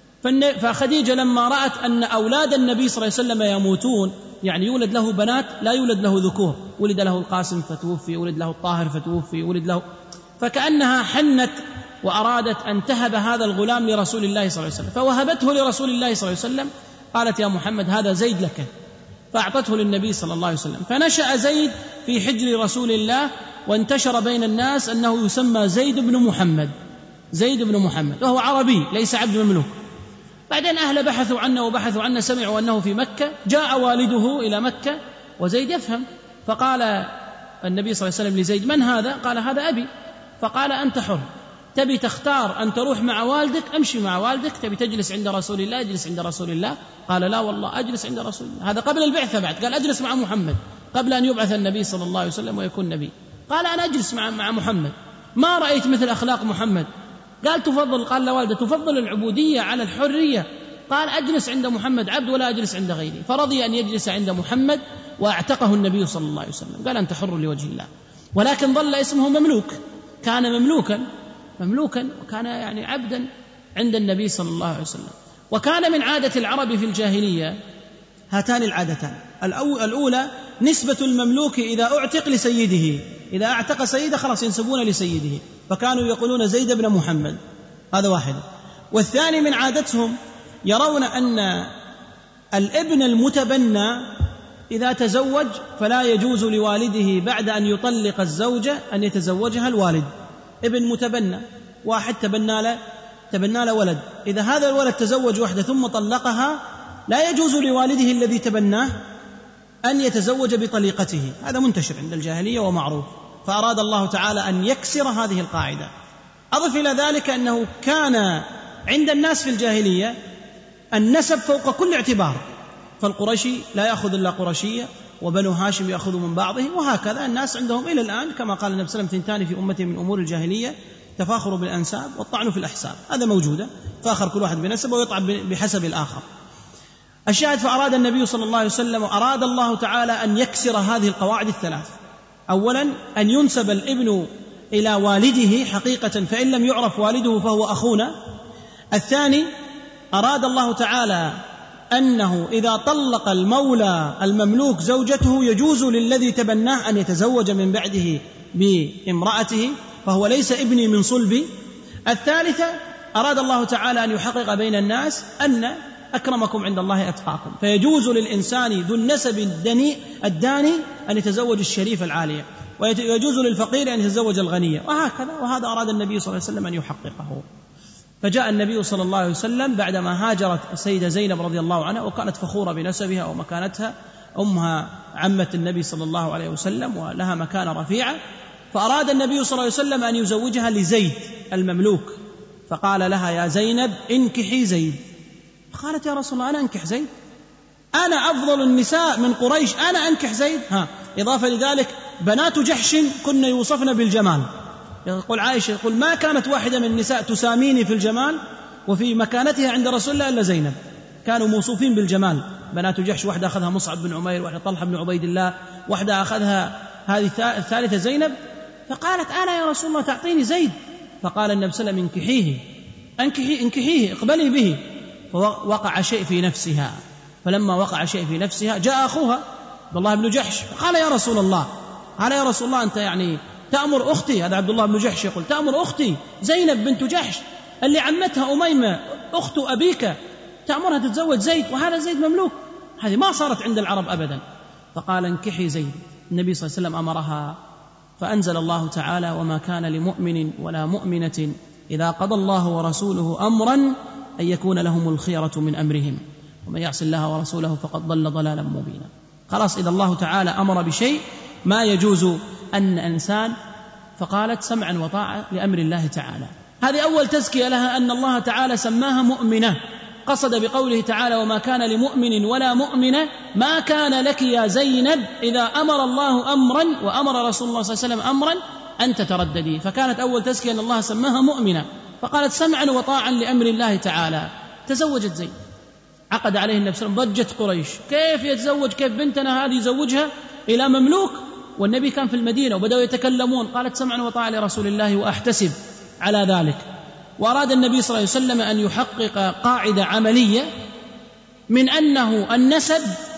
فخديجة لما رأت أن أولاد النبي صلى الله عليه وسلم يموتون، يعني يولد له بنات لا يولد له ذكور، ولد له القاسم فتوفي، ولد له الطاهر فتوفي، ولد له، فكأنها حنت وأرادت أن تهب هذا الغلام لرسول الله صلى الله عليه وسلم، فوهبته لرسول الله صلى الله عليه وسلم، قالت يا محمد هذا زيد لك، فأعطته للنبي صلى الله عليه وسلم. فنشأ زيد في حجر رسول الله، وانتشر بين الناس أنه يسمى زيد بن محمد، زيد بن محمد، وهو عربي ليس عبد مملوك. بعدين أهل بحثوا عنه وبحثوا عنه، سمعوا أنه في مكة، جاء والده إلى مكة وزيد يفهم، فقال النبي صلى الله عليه وسلم لزيد من هذا؟ قال هذا أبي. فقال أنت حر، تبي تختار أن تروح مع والدك أمشي مع والدك، تبي تجلس عند رسول الله اجلس عند رسول الله. قال لا والله أجلس عند رسول الله، هذا قبل البعثة بعد، قال أجلس مع محمد قبل أن يبعث النبي صلى الله عليه وسلم ويكون نبي. قال أنا أجلس مع مع محمد، ما رأيت مثل أخلاق محمد. قال تفضل، قال لوالده تفضل العبودية على الحرية، قال أجلس عند محمد عبد ولا أجلس عند غيره، فرضي أن يجلس عند محمد وأعتقه النبي صلى الله عليه وسلم، قال أنت حر لوجه الله. ولكن ظل اسمه مملوك، كان مملوكا مملوكا وكان يعني عبدا عند النبي صلى الله عليه وسلم. وكان من عادة العرب في الجاهلية هاتان العادتان، الأولى نسبة المملوك إذا أعتق لسيده، إذا أعتق سيده خلاص ينسبون لسيده، فكانوا يقولون زيد بن محمد، هذا واحد. والثاني من عادتهم يرون أن الابن المتبنى إذا تزوج فلا يجوز لوالده بعد أن يطلق الزوجة أن يتزوجها الوالد. ابن متبنى، واحد تبنى له تبنى له ولد، إذا هذا الولد تزوج وحده ثم طلقها لا يجوز لوالده الذي تبناه أن يتزوج بطليقته، هذا منتشر عند الجاهلية ومعروف، فأراد الله تعالى أن يكسر هذه القاعدة. أضف إلى ذلك أنه كان عند الناس في الجاهلية النسب فوق كل اعتبار، فالقرشي لا يأخذ إلا قرشية، وبنو هاشم يأخذ من بعضهم، وهكذا الناس عندهم إلى الآن، كما قال النبي صلى الله عليه وسلم ثنتان في أمته من أمور الجاهلية تفاخر بالأنساب والطعن في الأحساب، هذا موجودة، فآخر كل واحد بنسبه ويطعن بحسب الآخر. الشاهد فأراد النبي صلى الله عليه وسلم وأراد الله تعالى أن يكسر هذه القواعد الثلاث. أولا أن ينسب الابن إلى والده حقيقة، فإن لم يعرف والده فهو أخونا. الثاني أراد الله تعالى أنه إذا طلق المولى المملوك زوجته يجوز للذي تبناه أن يتزوج من بعده بامرأته، فهو ليس ابني من صلبي. الثالثة أراد الله تعالى أن يحقق بين الناس أن أكرمكم عند الله أتقاكم، فيجوز للإنسان ذو النسب الدني الداني أن يتزوج الشريف العالية، ويجوز للفقير أن يتزوج الغنية، وهكذا. وهذا أراد النبي صلى الله عليه وسلم أن يحققه. فجاء النبي صلى الله عليه وسلم بعدما هاجرت السيدة زينب رضي الله عنها، وكانت فخورة بنسبها ومكانتها، أمها عمة النبي صلى الله عليه وسلم ولها مكانة رفيعة، فأراد النبي صلى الله عليه وسلم أن يزوجها لزيد المملوك، فقال لها يا زينب انكحي زيد. قالت يا رسول الله أنا أنكح زيد؟ أنا أفضل النساء من قريش أنا أنكح زيد؟ ها إضافة لذلك بنات جحش كن يوصفن بالجمال، يقول عائشة يقول ما كانت واحدة من النساء تساميني في الجمال وفي مكانتها عند رسول الله إلا زينب، كانوا موصوفين بالجمال. بنات جحش واحدة أخذها مصعب بن عمير، واحدة طلحة بن عبيد الله، واحدة أخذها هذه الثالثة زينب. فقالت أنا يا رسول الله تعطيني زيد؟ فقال النبي صلى الله عليه وسلم انكحيه انكحيه انكحيه اقبلي به. فوقع شيء في نفسها، فلما وقع شيء في نفسها جاء أخوها عبد الله بن جحش قال يا رسول الله قال يا رسول الله أنت يعني تأمر أختي، هذا عبد الله بن جحش يقول تأمر أختي زينب بنت جحش اللي عمتها أميمة أخت أبيك تأمرها تتزوج زيد، وهذا زيد مملوك، هذه ما صارت عند العرب أبدا. فقال انكحي زيد. النبي صلى الله عليه وسلم أمرها، فأنزل الله تعالى وما كان لمؤمن ولا مؤمنة إذا قضى الله ورسوله أمرا أن يكون لهم الخيرة من أمرهم ومن يعص الله ورسوله فقد ضل ضلالا مبينا. خلاص إذا الله تعالى أمر بشيء ما يجوز أن إنسان، فقالت سمعا وطاعة لأمر الله تعالى. هذه أول تزكية لها، أن الله تعالى سماها مؤمنة، قصد بقوله تعالى وما كان لمؤمن ولا مؤمنة ما كان لك يا زينب إذا أمر الله أمرا وأمر رسول الله صلى الله عليه وسلم أمرا أن تترددي. فكانت أول تزكية أن الله سماها مؤمنة، فقالت سمعا وطاعا لأمر الله تعالى. تزوجت زيد، عقد عليه النبي صلى الله عليه وسلم. ضجت قريش كيف يتزوج، كيف بنتنا هذه يزوجها إلى مملوك، والنبي كان في المدينة وبدأوا يتكلمون. قالت سمعا وطاعا لرسول الله وأحتسب على ذلك. وأراد النبي صلى الله عليه وسلم أن يحقق قاعدة عملية من أنه النسب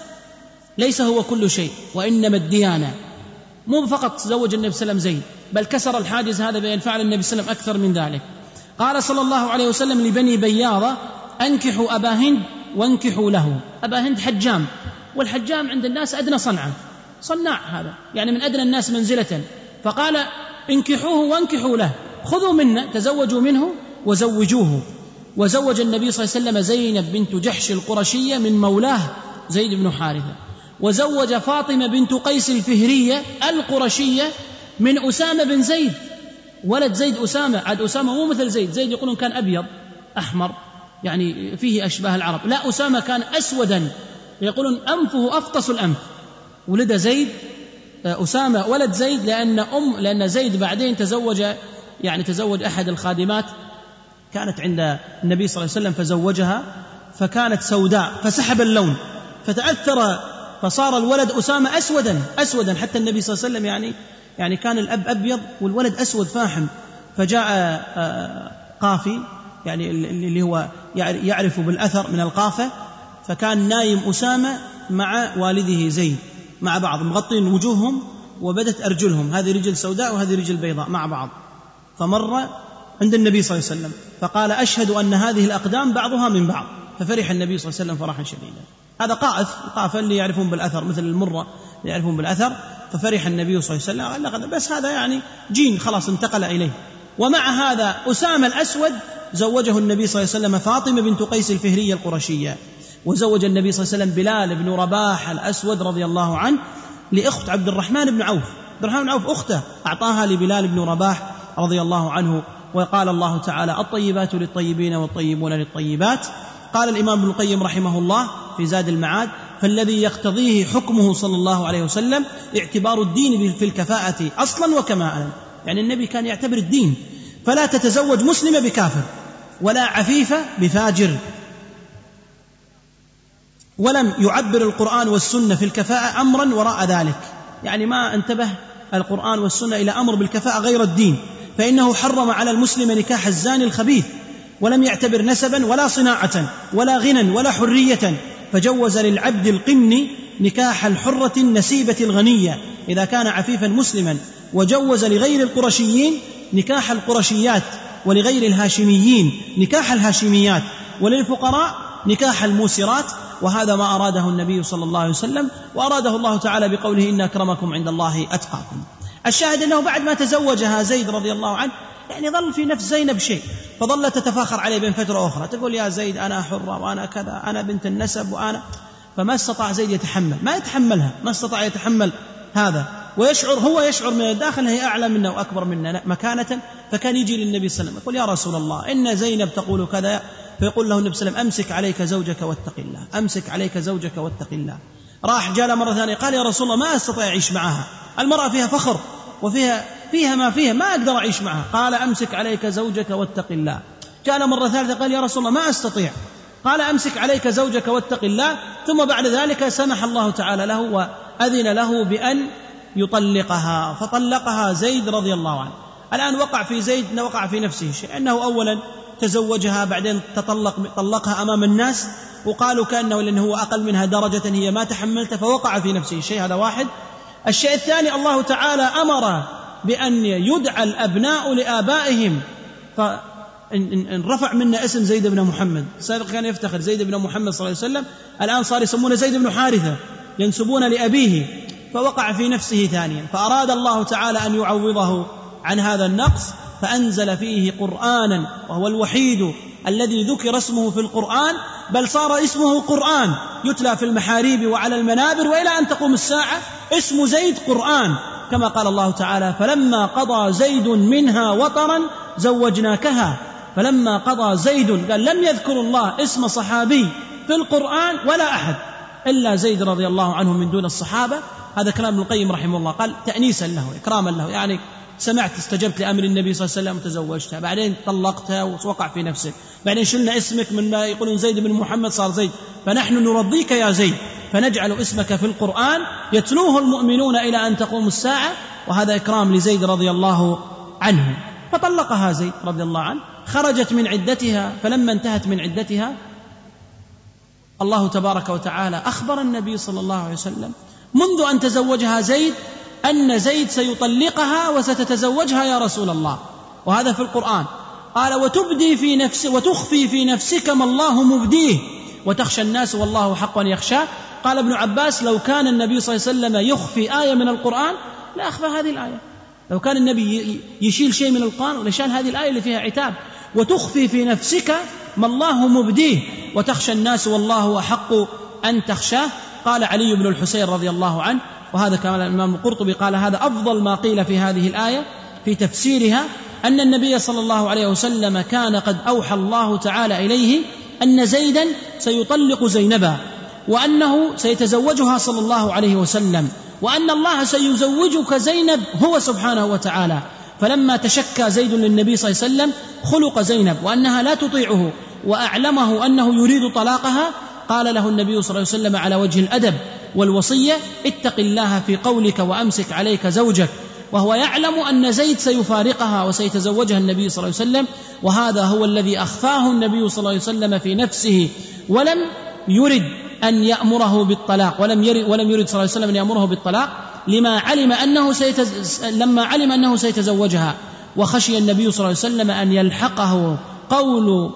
ليس هو كل شيء، وإنما الديانة. مو فقط تزوج النبي صلى الله عليه وسلم زيد، بل كسر الحاجز هذا بين فعل النبي صلى الله عليه وسلم أكثر من ذلك. قال صلى الله عليه وسلم لبني بياضة أنكحوا أبا هند وانكحوا له. أبا هند حجام، والحجام عند الناس أدنى صنعا، صناع، هذا يعني من أدنى الناس منزلة. فقال انكحوه وانكحوا له، خذوا منا، تزوجوا منه وزوجوه. وزوج النبي صلى الله عليه وسلم زينب بنت جحش القرشية من مولاه زيد بن حارثة، وزوج فاطمة بنت قيس الفهرية القرشية من أسامة بن زيد، ولد زيد أسامة. عاد أسامة مو مثل زيد، زيد يقولون كان أبيض أحمر يعني فيه أشباه العرب، لا أسامة كان أسودا، يقولون أنفه أفطس الأنف. ولد زيد أسامة ولد زيد لأن أم لأن زيد بعدين تزوج يعني تزوج أحد الخادمات كانت عند النبي صلى الله عليه وسلم فزوجها، فكانت سوداء فسحب اللون فتأثر فصار الولد أسامة أسودا أسودا حتى النبي صلى الله عليه وسلم يعني يعني كان الأب أبيض والولد أسود فاحم. فجاء قافي يعني اللي هو يعرف بالأثر من القافة، فكان نايم أسامة مع والده زيد مع بعض مغطين وجوههم وبدت أرجلهم، هذه رجل سوداء وهذه رجل بيضاء مع بعض. فمر عند النبي صلى الله عليه وسلم فقال أشهد أن هذه الأقدام بعضها من بعض، ففرح النبي صلى الله عليه وسلم فرحا شديدا. هذا قائف القافة اللي يعرفون بالأثر مثل المرة اللي يعرفون بالأثر. ففرح النبي صلى الله عليه وسلم بس هذا يعني جين خلاص انتقل إليه. ومع هذا أسامة الأسود زوجه النبي صلى الله عليه وسلم فاطمة بنت قيس الفهرية القرشية، وزوج النبي صلى الله عليه وسلم بلال بن رباح الأسود رضي الله عنه لأخت عبد الرحمن بن عوف. عبد الرحمن بن عوف أخته أعطاها لبلال بن رباح رضي الله عنه. وقال الله تعالى الطيبات للطيبين والطيبون للطيبات. قال الإمام ابن القيم رحمه الله في زاد المعاد فالذي يقتضيه حكمه صلى الله عليه وسلم اعتبار الدين في الكفاءة أصلا وكمالا، يعني النبي كان يعتبر الدين، فلا تتزوج مسلمة بكافر ولا عفيفة بفاجر. ولم يعبر القرآن والسنة في الكفاءة أمرا وراء ذلك، يعني ما انتبه القرآن والسنة إلى أمر بالكفاءة غير الدين، فإنه حرم على المسلم نكاح الزاني الخبيث، ولم يعتبر نسبا ولا صناعة ولا غنى ولا حرية، فجوز للعبد القن نكاح الحرة النسيبة الغنية إذا كان عفيفا مسلما، وجوز لغير القرشيين نكاح القرشيات، ولغير الهاشميين نكاح الهاشميات، وللفقراء نكاح الموسرات. وهذا ما أراده النبي صلى الله عليه وسلم، وأراده الله تعالى بقوله إن أكرمكم عند الله أتقاكم. الشاهد أنه بعد ما تزوجها زيد رضي الله عنه يعني ظل في نفس زينب شيء، فظلت تتفاخر عليه بين فترة أخرى، تقول يا زيد أنا حرة وأنا كذا أنا بنت النسب وأنا، فما استطاع زيد يتحمل، ما يتحملها، ما استطاع يتحمل هذا، ويشعر هو يشعر من الداخل هي أعلى منا وأكبر منا مكانة. فكان يجي للنبي صلى الله عليه وسلم يقول يا رسول الله إن زينب تقول كذا، فيقول له النبي صلى الله عليه وسلم أمسك عليك زوجك واتق الله، أمسك عليك زوجك واتق الله. راح جاء مرة ثانية قال يا رسول الله ما أستطيع أعيش معها، المرأة فيها فخر وفيها فيها ما فيها، ما أقدر أعيش معها. قال أمسك عليك زوجك واتق الله. جاء مرة ثالثة قال يا رسول الله ما أستطيع، قال أمسك عليك زوجك واتق الله. ثم بعد ذلك سمح الله تعالى له وأذن له بأن يطلقها، فطلقها زيد رضي الله عنه. الآن وقع في زيد وقع في نفسه شيء، أنه أولا تزوجها بعدين تطلق طلقها أمام الناس، وقالوا كأنه لأنه هو أقل منها درجة هي ما تحملته فوقع في نفسه شيء. هذا واحد. الشيء الثاني الله تعالى أمر بأن يدعى الأبناء لآبائهم، فإن رفع منا اسم زيد بن محمد، سابق كان يفتخر زيد بن محمد صلى الله عليه وسلم، الآن صار يسمونه زيد بن حارثة ينسبون لأبيه، فوقع في نفسه ثانيا، فأراد الله تعالى أن يعوضه عن هذا النقص فأنزل فيه قرآنا، وهو الوحيد الذي ذكر اسمه في القرآن، بل صار اسمه قرآن يتلى في المحاريب وعلى المنابر وإلى أن تقوم الساعة اسم زيد قرآن، كما قال الله تعالى فلما قضى زيد منها وطرا زوجناكها. فلما قضى زيد، قال لم يذكر الله اسم صحابي في القرآن ولا أحد إلا زيد رضي الله عنه من دون الصحابة. هذا كلام ابن القيم رحمه الله، قال تأنيسا له إكراما له، يعني سمعت استجبت لأمر النبي صلى الله عليه وسلم وتزوجتها، بعدين طلقتها ووقع في نفسك، بعدين شلنا اسمك من ما يقولون زيد بن محمد صار زيد، فنحن نرضيك يا زيد، فنجعل اسمك في القرآن يتلوه المؤمنون إلى أن تقوم الساعة، وهذا إكرام لزيد رضي الله عنه. فطلقها زيد رضي الله عنه، خرجت من عدتها، فلما انتهت من عدتها الله تبارك وتعالى أخبر النبي صلى الله عليه وسلم منذ أن تزوجها زيد أن زيد سيطلقها وستتزوجها يا رسول الله، وهذا في القرآن. قال وتبدي في نفسك وتخفي في نفسك ما الله مبديه وتخشى الناس والله حق أن يخشاه. قال ابن عباس لو كان النبي صلى الله عليه وسلم يخفي آية من القرآن لا أخفى هذه الآية، لو كان النبي يشيل شيء من القرآن ولشان هذه الآية اللي فيها عتاب وتخفي في نفسك ما الله مبديه وتخشى الناس والله أحق أن تخشاه. قال علي بن الحسين رضي الله عنه، وهذا كما الإمام القرطبي قال هذا أفضل ما قيل في هذه الآية في تفسيرها، أن النبي صلى الله عليه وسلم كان قد أوحى الله تعالى إليه أن زيدا سيطلق زينبا، وأنه سيتزوجها صلى الله عليه وسلم، وأن الله سيزوجك زينب هو سبحانه وتعالى. فلما تشكى زيد للنبي صلى الله عليه وسلم خلق زينب وأنها لا تطيعه وأعلمه أنه يريد طلاقها، قال له النبي صلى الله عليه وسلم على وجه الأدب والوصية اتق الله في قولك وأمسك عليك زوجك، وهو يعلم أن زيد سيفارقها وسيتزوجها النبي صلى الله عليه وسلم، وهذا هو الذي أخفاه النبي صلى الله عليه وسلم في نفسه، ولم يرد أن يأمره بالطلاق، ولم يرد, ولم يرد صلى الله عليه وسلم أن يأمره بالطلاق لما علم أنه سيتز... لما علم أنه سيتزوجها، وخشي النبي صلى الله عليه وسلم أن يلحقه قول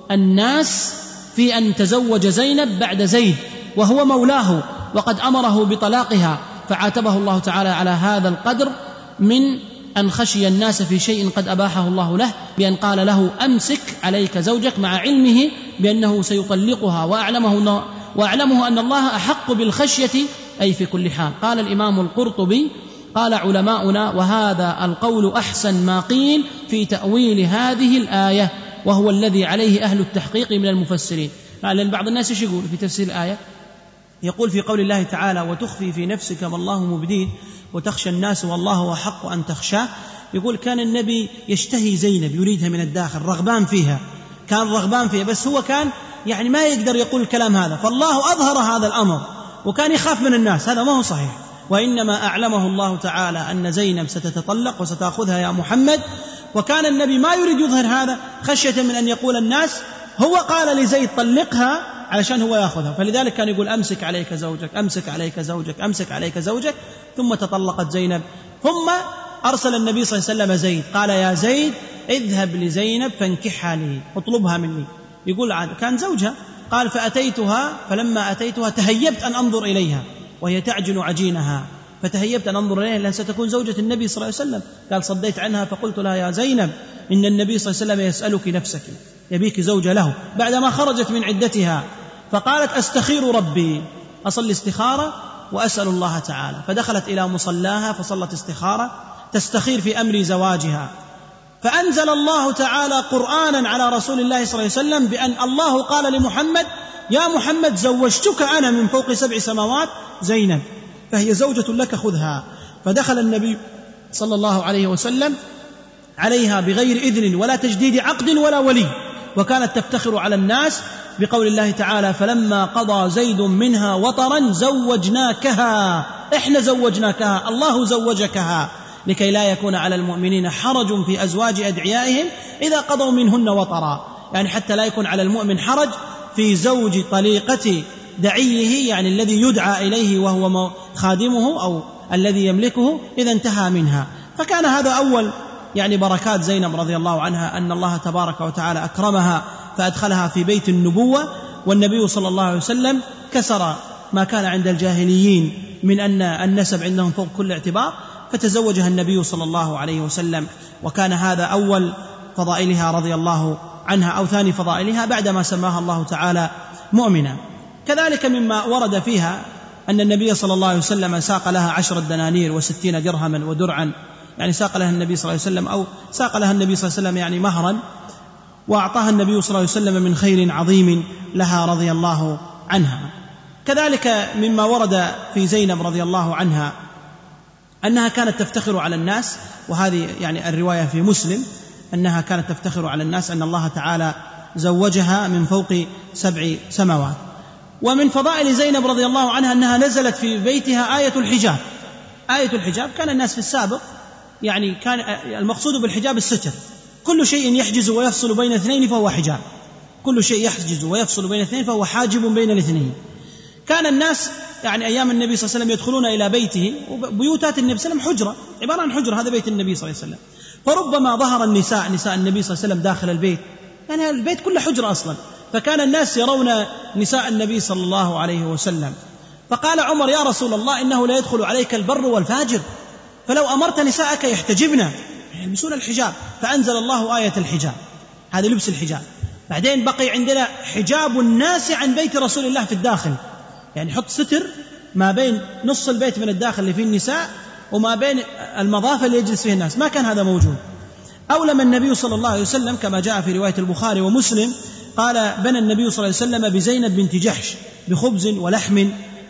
الناس في أن تزوج زينب بعد زيد وهو مولاه وقد أمره بطلاقها، فعاتبه الله تعالى على هذا القدر من أن خشي الناس في شيء قد أباحه الله له، بأن قال له أمسك عليك زوجك، مع علمه بأنه سيطلقها وأعلمه, وأعلمه أن الله أحق بالخشية أي في كل حال. قال الإمام القرطبي قال علماؤنا وهذا القول أحسن ما قيل في تأويل هذه الآية، وهو الذي عليه أهل التحقيق من المفسرين. لأن بعض الناس ايش يقول في تفسير الآية؟ يقول في قول الله تعالى وتخفي في نفسك ما الله مبديه وتخشى الناس والله أحق أن تخشاه، يقول كان النبي يشتهي زينب يريدها من الداخل، رغبان فيها، كان رغبان فيها، بس هو كان يعني ما يقدر يقول الكلام هذا، فالله أظهر هذا الأمر وكان يخاف من الناس، هذا ما هو صحيح. وإنما أعلمه الله تعالى أن زينب ستتطلق وستأخذها يا محمد، وكان النبي ما يريد يظهر هذا خشية من أن يقول الناس هو قال لزيد طلقها علشان هو يأخذها، فلذلك كان يقول أمسك عليك زوجك أمسك عليك زوجك أمسك عليك زوجك، ثم تطلقت زينب. ثم أرسل النبي صلى الله عليه وسلم زيد قال يا زيد اذهب لزينب فانكحها لي، اطلبها مني. يقول كان زوجها، قال فأتيتها، فلما أتيتها تهيبت أن أنظر إليها وهي تعجن عجينها، فتهيبت أن أنظر إليها لأن ستكون زوجة النبي صلى الله عليه وسلم. قال صديت عنها فقلت لها يا زينب إن النبي صلى الله عليه وسلم يسألك نفسك، يبيك زوجة له بعدما خرجت من عدتها. فقالت أستخير ربي، أصلي استخارة وأسأل الله تعالى، فدخلت إلى مصلاها فصلت استخارة تستخير في أمر زواجها، فأنزل الله تعالى قرآنا على رسول الله صلى الله عليه وسلم بأن الله قال لمحمد يا محمد زوجتك أنا من فوق سبع سماوات زينب فهي زوجة لك خذها. فدخل النبي صلى الله عليه وسلم عليها بغير إذن ولا تجديد عقد ولا ولي، وكانت تفتخر على الناس بقول الله تعالى فلما قضى زيد منها وطرا زوجناكها، إحنا زوجناكها، الله زوجكها، لكي لا يكون على المؤمنين حرج في أزواج أدعيائهم إذا قضوا منهن وطرا. يعني حتى لا يكون على المؤمن حرج في زوج طليقة دعيه، يعني الذي يدعى إليه وهو خادمه أو الذي يملكه إذا انتهى منها. فكان هذا أول يعني بركات زينب رضي الله عنها، أن الله تبارك وتعالى أكرمها فأدخلها في بيت النبوة، والنبي صلى الله عليه وسلم كسر ما كان عند الجاهليين من أن النسب عندهم فوق كل اعتبار، فتزوجها النبي صلى الله عليه وسلم، وكان هذا أول فضائلها رضي الله عنها أو ثاني فضائلها بعدما سماها الله تعالى مؤمنة. كذلك مما ورد فيها أن النبي صلى الله عليه وسلم ساق لها عشرة دنانير وستين درهما ودرعا، يعني ساق لها النبي صلى الله عليه وسلم أو ساق لها النبي صلى الله عليه وسلم يعني مهرا، وأعطاها النبي صلى الله عليه وسلم من خير عظيم لها رضي الله عنها. كذلك مما ورد في زينب رضي الله عنها أنها كانت تفتخر على الناس، وهذه يعني الرواية في مسلم أنها كانت تفتخر على الناس أن الله تعالى زوجها من فوق سبع سماوات. ومن فضائل زينب رضي الله عنها أنها نزلت في بيتها آية الحجاب. آية الحجاب كان الناس في السابق يعني كان المقصود بالحجاب الستر، كل شيء يحجز ويفصل بين اثنين فهو حجاب، كل شيء يحجز ويفصل بين اثنين فهو حاجب بين الاثنين. كان الناس يعني أيام النبي صلى الله عليه وسلم يدخلون إلى بيته، وبيوتات النبي صلى الله عليه وسلم حجرة، عبارة عن حجرة، هذا بيت النبي صلى الله عليه وسلم، فربما ظهر النساء نساء النبي صلى الله عليه وسلم داخل البيت، يعني البيت كله حجرة أصلا، فكان الناس يرون نساء النبي صلى الله عليه وسلم. فقال عمر: يا رسول الله، إنه لا يدخل عليك البر والفاجر، فلو أمرت نساءك يحتجبن يلبسون الحجاب، فأنزل الله آية الحجاب، هذا لبس الحجاب. بعدين بقي عندنا حجاب الناس عن بيت رسول الله في الداخل، يعني حط ستر ما بين نص البيت من الداخل اللي فيه النساء وما بين المضافة اللي يجلس فيه الناس، ما كان هذا موجود. أولم النبي صلى الله عليه وسلم كما جاء في رواية البخاري ومسلم قال: بنى النبي صلى الله عليه وسلم بزينب بنت جحش بخبز ولحم،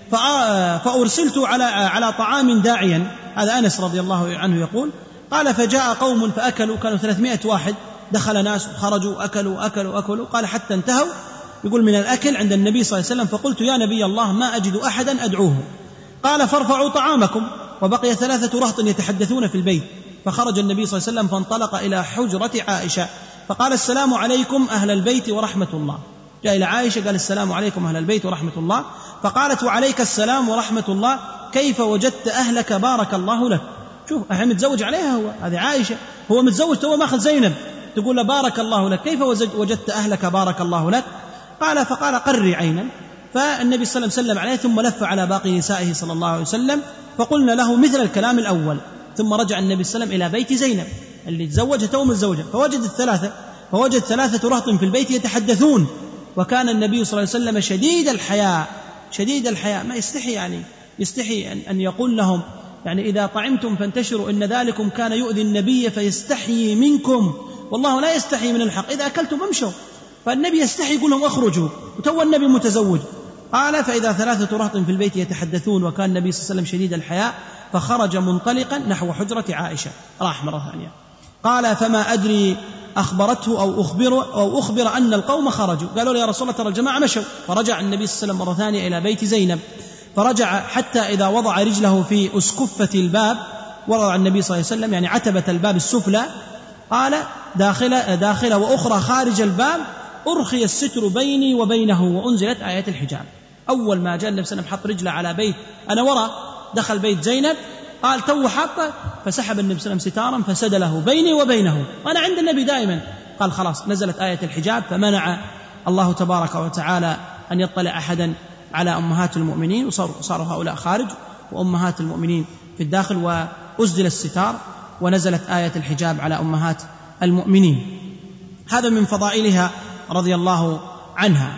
فأرسلت على على طعام داعيا، هذا أنس رضي الله عنه يقول، قال: فجاء قوم فأكلوا، كانوا ثلاثمائة واحد، دخل ناس وخرجوا أكلوا أكلوا أكلوا، قال حتى انتهوا يقول من الأكل عند النبي صلى الله عليه وسلم، فقلت: يا نبي الله، ما أجد أحدا أدعوه. قال: فارفعوا طعامكم. وبقي ثلاثة رهط يتحدثون في البيت، فخرج النبي صلى الله عليه وسلم فانطلق إلى حجرة عائشة فقال: السلام عليكم أهل البيت ورحمة الله. جاء إلى عائشة قال: السلام عليكم أهل البيت ورحمة الله. فقالت: وعليك السلام ورحمة الله، كيف وجدت أهلك بارك الله لك. شوف أحد متزوج عليها، هو هذه عائشة، هو متزوج تو ماخذ زينب، تقول له بارك الله لك، كيف وجدت أهلك بارك الله لك. قال فقال: قري عينا. فالنبي صلى الله عليه وسلم عليه ثم لف على باقي نسائه صلى الله عليه وسلم، فقلنا له مثل الكلام الأول. ثم رجع النبي صلى الله عليه وسلم إلى بيت زينب اللي تزوجها تو متزوجها، فوجد الثلاثة فوجد ثلاثة رهط في البيت يتحدثون، وكان النبي صلى الله عليه وسلم شديد الحياء شديد الحياء ما يستحي يعني يستحي أن, أن يقول لهم يعني إذا طعمتم فانتشروا إن ذلكم كان يؤذي النبي فيستحيي منكم، والله لا يستحي من الحق، إذا أكلتم امشوا. فالنبي يستحي يقول لهم اخرجوا، وتو النبي متزوج. قال: فإذا ثلاثة رهط في البيت يتحدثون، وكان النبي صلى الله عليه وسلم شديد الحياء، فخرج منطلقا نحو حجرة عائشة، راح مرة ثانية. قال: فما أدري أخبرته أو أخبر أو أخبر أن القوم خرجوا. قالوا له: يا رسول الله ترى الجماعة مشوا. فرجع النبي صلى الله عليه وسلم مرة ثانية إلى بيت زينب، فرجع حتى إذا وضع رجله في أسكفة الباب، وضع النبي صلى الله عليه وسلم يعني عتبة الباب السفلى، قال: داخل داخل وأخرى خارج الباب، أرخي الستر بيني وبينه، وأنزلت آيات الحجاب. أول ما جاء النبي صلى الله عليه وسلم حط رجله على بيت، أنا وراء، دخل بيت زينب، قال تو حطه، فسحب النبي صلى الله عليه وسلم ستارا فسدله بيني وبينه، وأنا عند النبي دائما. قال خلاص، نزلت آية الحجاب، فمنع الله تبارك وتعالى أن يطلع أحدا على أمهات المؤمنين، وصاروا هؤلاء خارج وأمهات المؤمنين في الداخل، وأسدل الستار ونزلت آية الحجاب على أمهات المؤمنين. هذا من فضائلها رضي الله عنها.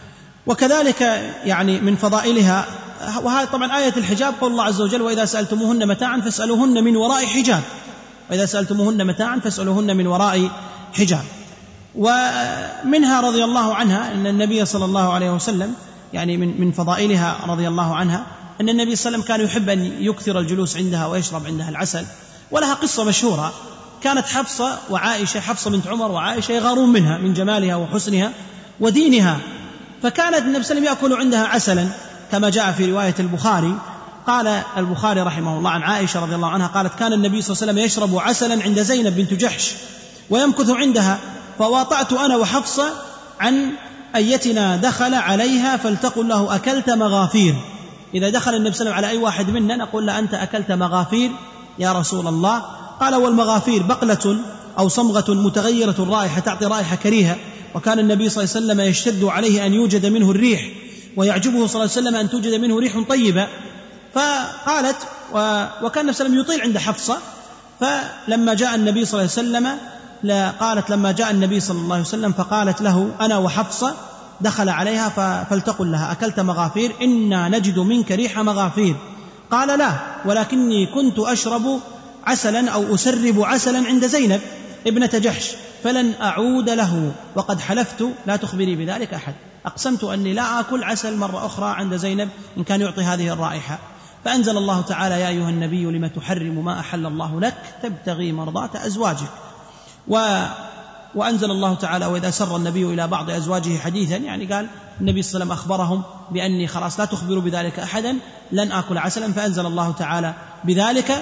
وكذلك يعني من فضائلها، وهذا طبعا آية الحجاب قول الله عز وجل: وإذا سألتموهن متاعا فاسألوهن من وراء حجاب، وإذا سألتموهن متاعا فاسألوهن من وراء حجاب. ومنها رضي الله عنها أن النبي صلى الله عليه وسلم يعني من من فضائلها رضي الله عنها أن النبي صلى الله عليه وسلم كان يحب أن يكثر الجلوس عندها ويشرب عندها العسل. ولها قصة مشهورة، كانت حفصة وعائشة، حفصة بنت عمر وعائشة يغارون منها من جمالها وحسنها ودينها، فكانت النبي صلى الله عليه وسلم يأكل عندها عسلا كما جاء في رواية البخاري. قال البخاري رحمه الله عن عائشة رضي الله عنها قالت: كان النبي صلى الله عليه وسلم يشرب عسلا عند زينب بنت جحش ويمكث عندها، فواطعت أنا وحفصة عن أيتنا دخل عليها فلتقل له أكلت مغافير. إذا دخل النبي صلى الله عليه وسلم على أي واحد منا نقول له أنت أكلت مغافير يا رسول الله. قال والمغافير بقلة أو صمغة متغيرة الرائحة تعطي رائحة كريهة، وكان النبي صلى الله عليه وسلم يشتد عليه أن يوجد منه الريح، ويعجبه صلى الله عليه وسلم أن توجد منه ريح طيبة. فقالت وكان النبي صلى الله عليه وسلم يطيل عند حفصة، فلما جاء النبي صلى الله عليه وسلم لا قالت لما جاء النبي صلى الله عليه وسلم فقالت له أنا وحفصة دخل عليها فلتقل لها أكلت مغافير إنا نجد منك ريح مغافير. قال لا ولكني كنت أشرب عسلا أو أسرب عسلا عند زينب ابنة جحش فلن أعود له، وقد حلفت لا تخبري بذلك أحد، أقسمت أني لا أكل عسل مرة أخرى عند زينب إن كان يعطي هذه الرائحة. فأنزل الله تعالى يا أيها النبي لم تحرم ما أحل الله لك تبتغي مرضات أزواجك. و وأنزل الله تعالى وإذا سر النبي إلى بعض أزواجه حديثا، يعني قال النبي صلى الله عليه وسلم أخبرهم بأني خلاص لا تخبروا بذلك أحدا لن آكل عسلا، فأنزل الله تعالى بذلك.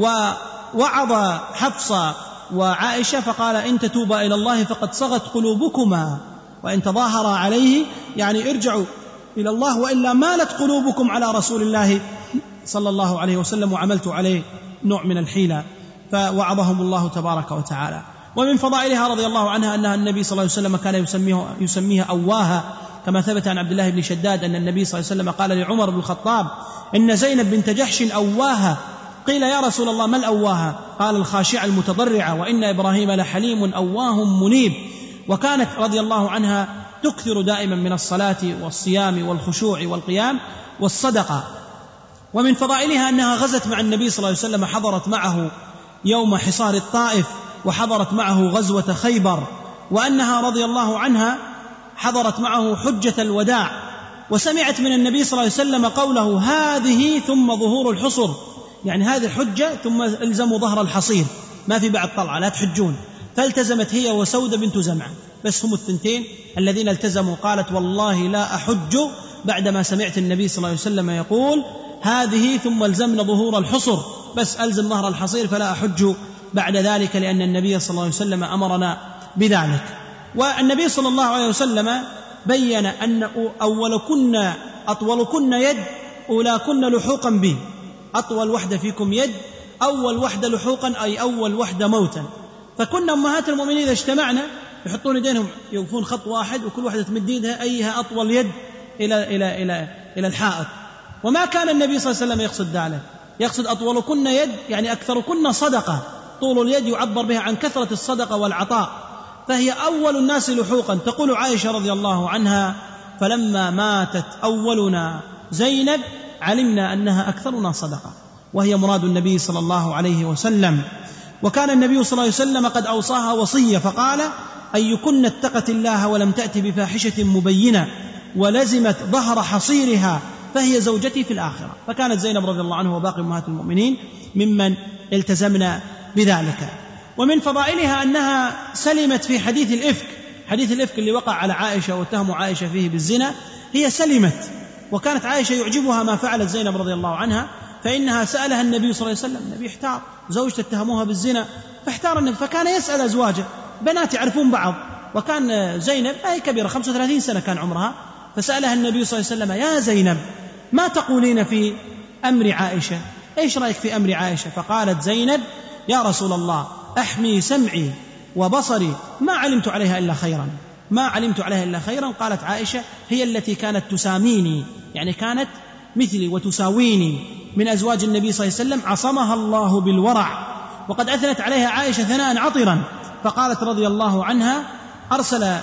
ووعظ حفصة وعائشة فقال إن تتوبا إلى الله فقد صغت قلوبكما وإن تظاهرا عليه يعني ارجعوا إلى الله وإلا مالت قلوبكم على رسول الله صلى الله عليه وسلم وعملت عليه نوع من الحيلة. فوعظهم الله تبارك وتعالى. ومن فضائلها رضي الله عنها أنها النبي صلى الله عليه وسلم كان يسميه يسميها أواها، كما ثبت عن عبد الله بن شداد أن النبي صلى الله عليه وسلم قال لعمر بن الخطاب إن زينب بنت جحش أواها. قيل يا رسول الله ما الأواها؟ قال الخاشعة المتضرعة، وإن إبراهيم لحليم أواه منيب. وكانت رضي الله عنها تكثر دائما من الصلاة والصيام والخشوع والقيام والصدقة. ومن فضائلها أنها غزت مع النبي صلى الله عليه وسلم، حضرت معه يوم حصار الطائف وحضرت معه غزوة خيبر، وأنها رضي الله عنها حضرت معه حجة الوداع، وسمعت من النبي صلى الله عليه وسلم قوله هذه ثم ظهور الحصر، يعني هذه الحجة ثم الزموا ظهر الحصير، ما في بعد طلعة لا تحجون. فالتزمت هي وسودة بنت زمعة، بس هم الثنتين الذين التزموا. قالت والله لا أحج بعدما سمعت النبي صلى الله عليه وسلم يقول هذه ثم الزمنا ظهور الحصر، بس ألزم ظهر الحصير فلا أحج بعد ذلك، لأن النبي صلى الله عليه وسلم أمرنا بذلك. والنبي صلى الله عليه وسلم بين أن أول كنا أطول كنا يد أولى كنا لحوقا به، أطول وحدة فيكم يد أول وحدة لحوقا أي أول وحدة موتا. فكنا أمهات المؤمنين إذا اجتمعنا يحطون يدينهم يوقفون خط واحد وكل واحدة تمد يدها أيها أطول يد إلى, إلى, إلى, إلى الحائط. وما كان النبي صلى الله عليه وسلم يقصد ذلك، يقصد أطول كنا يد يعني أكثر كنا صدقة. طول اليد يعبر بها عن كثرة الصدقة والعطاء، فهي أول الناس لحوقا. تقول عائشة رضي الله عنها فلما ماتت أولنا زينب علمنا أنها أكثرنا صدقة، وهي مراد النبي صلى الله عليه وسلم. وكان النبي صلى الله عليه وسلم قد أوصاها وصية فقال أيكن اتقت الله ولم تأت بفاحشة مبينة ولزمت ظهر حصيرها فهي زوجتي في الآخرة. فكانت زينب رضي الله عنها وباقي أمهات المؤمنين ممن التزمنا بذلك. ومن فضائلها أنها سلمت في حديث الإفك، حديث الإفك اللي وقع على عائشة واتهموا عائشة فيه بالزنا، هي سلمت. وكانت عائشة يعجبها ما فعلت زينب رضي الله عنها، فإنها سألها النبي صلى الله عليه وسلم، النبي احتار، زوجته اتهموها بالزنا فاحتار النبي، فكان يسأل أزواجه، بنات يعرفون بعض، وكان زينب أي كبيرة خمسة وثلاثين سنة كان عمرها، فسألها النبي صلى الله عليه وسلم يا زينب ما تقولين في أمر عائشة، إيش رأيك في أمر عائشة؟ فقالت زينب يا رسول الله أحمي سمعي وبصري ما علمت عليها إلا خيرا، ما علمت عليها إلا خيرا. قالت عائشة هي التي كانت تساميني، يعني كانت مثلي وتساويني من أزواج النبي صلى الله عليه وسلم، عصمها الله بالورع. وقد أثنت عليها عائشة ثناء عطرا، فقالت رضي الله عنها أرسل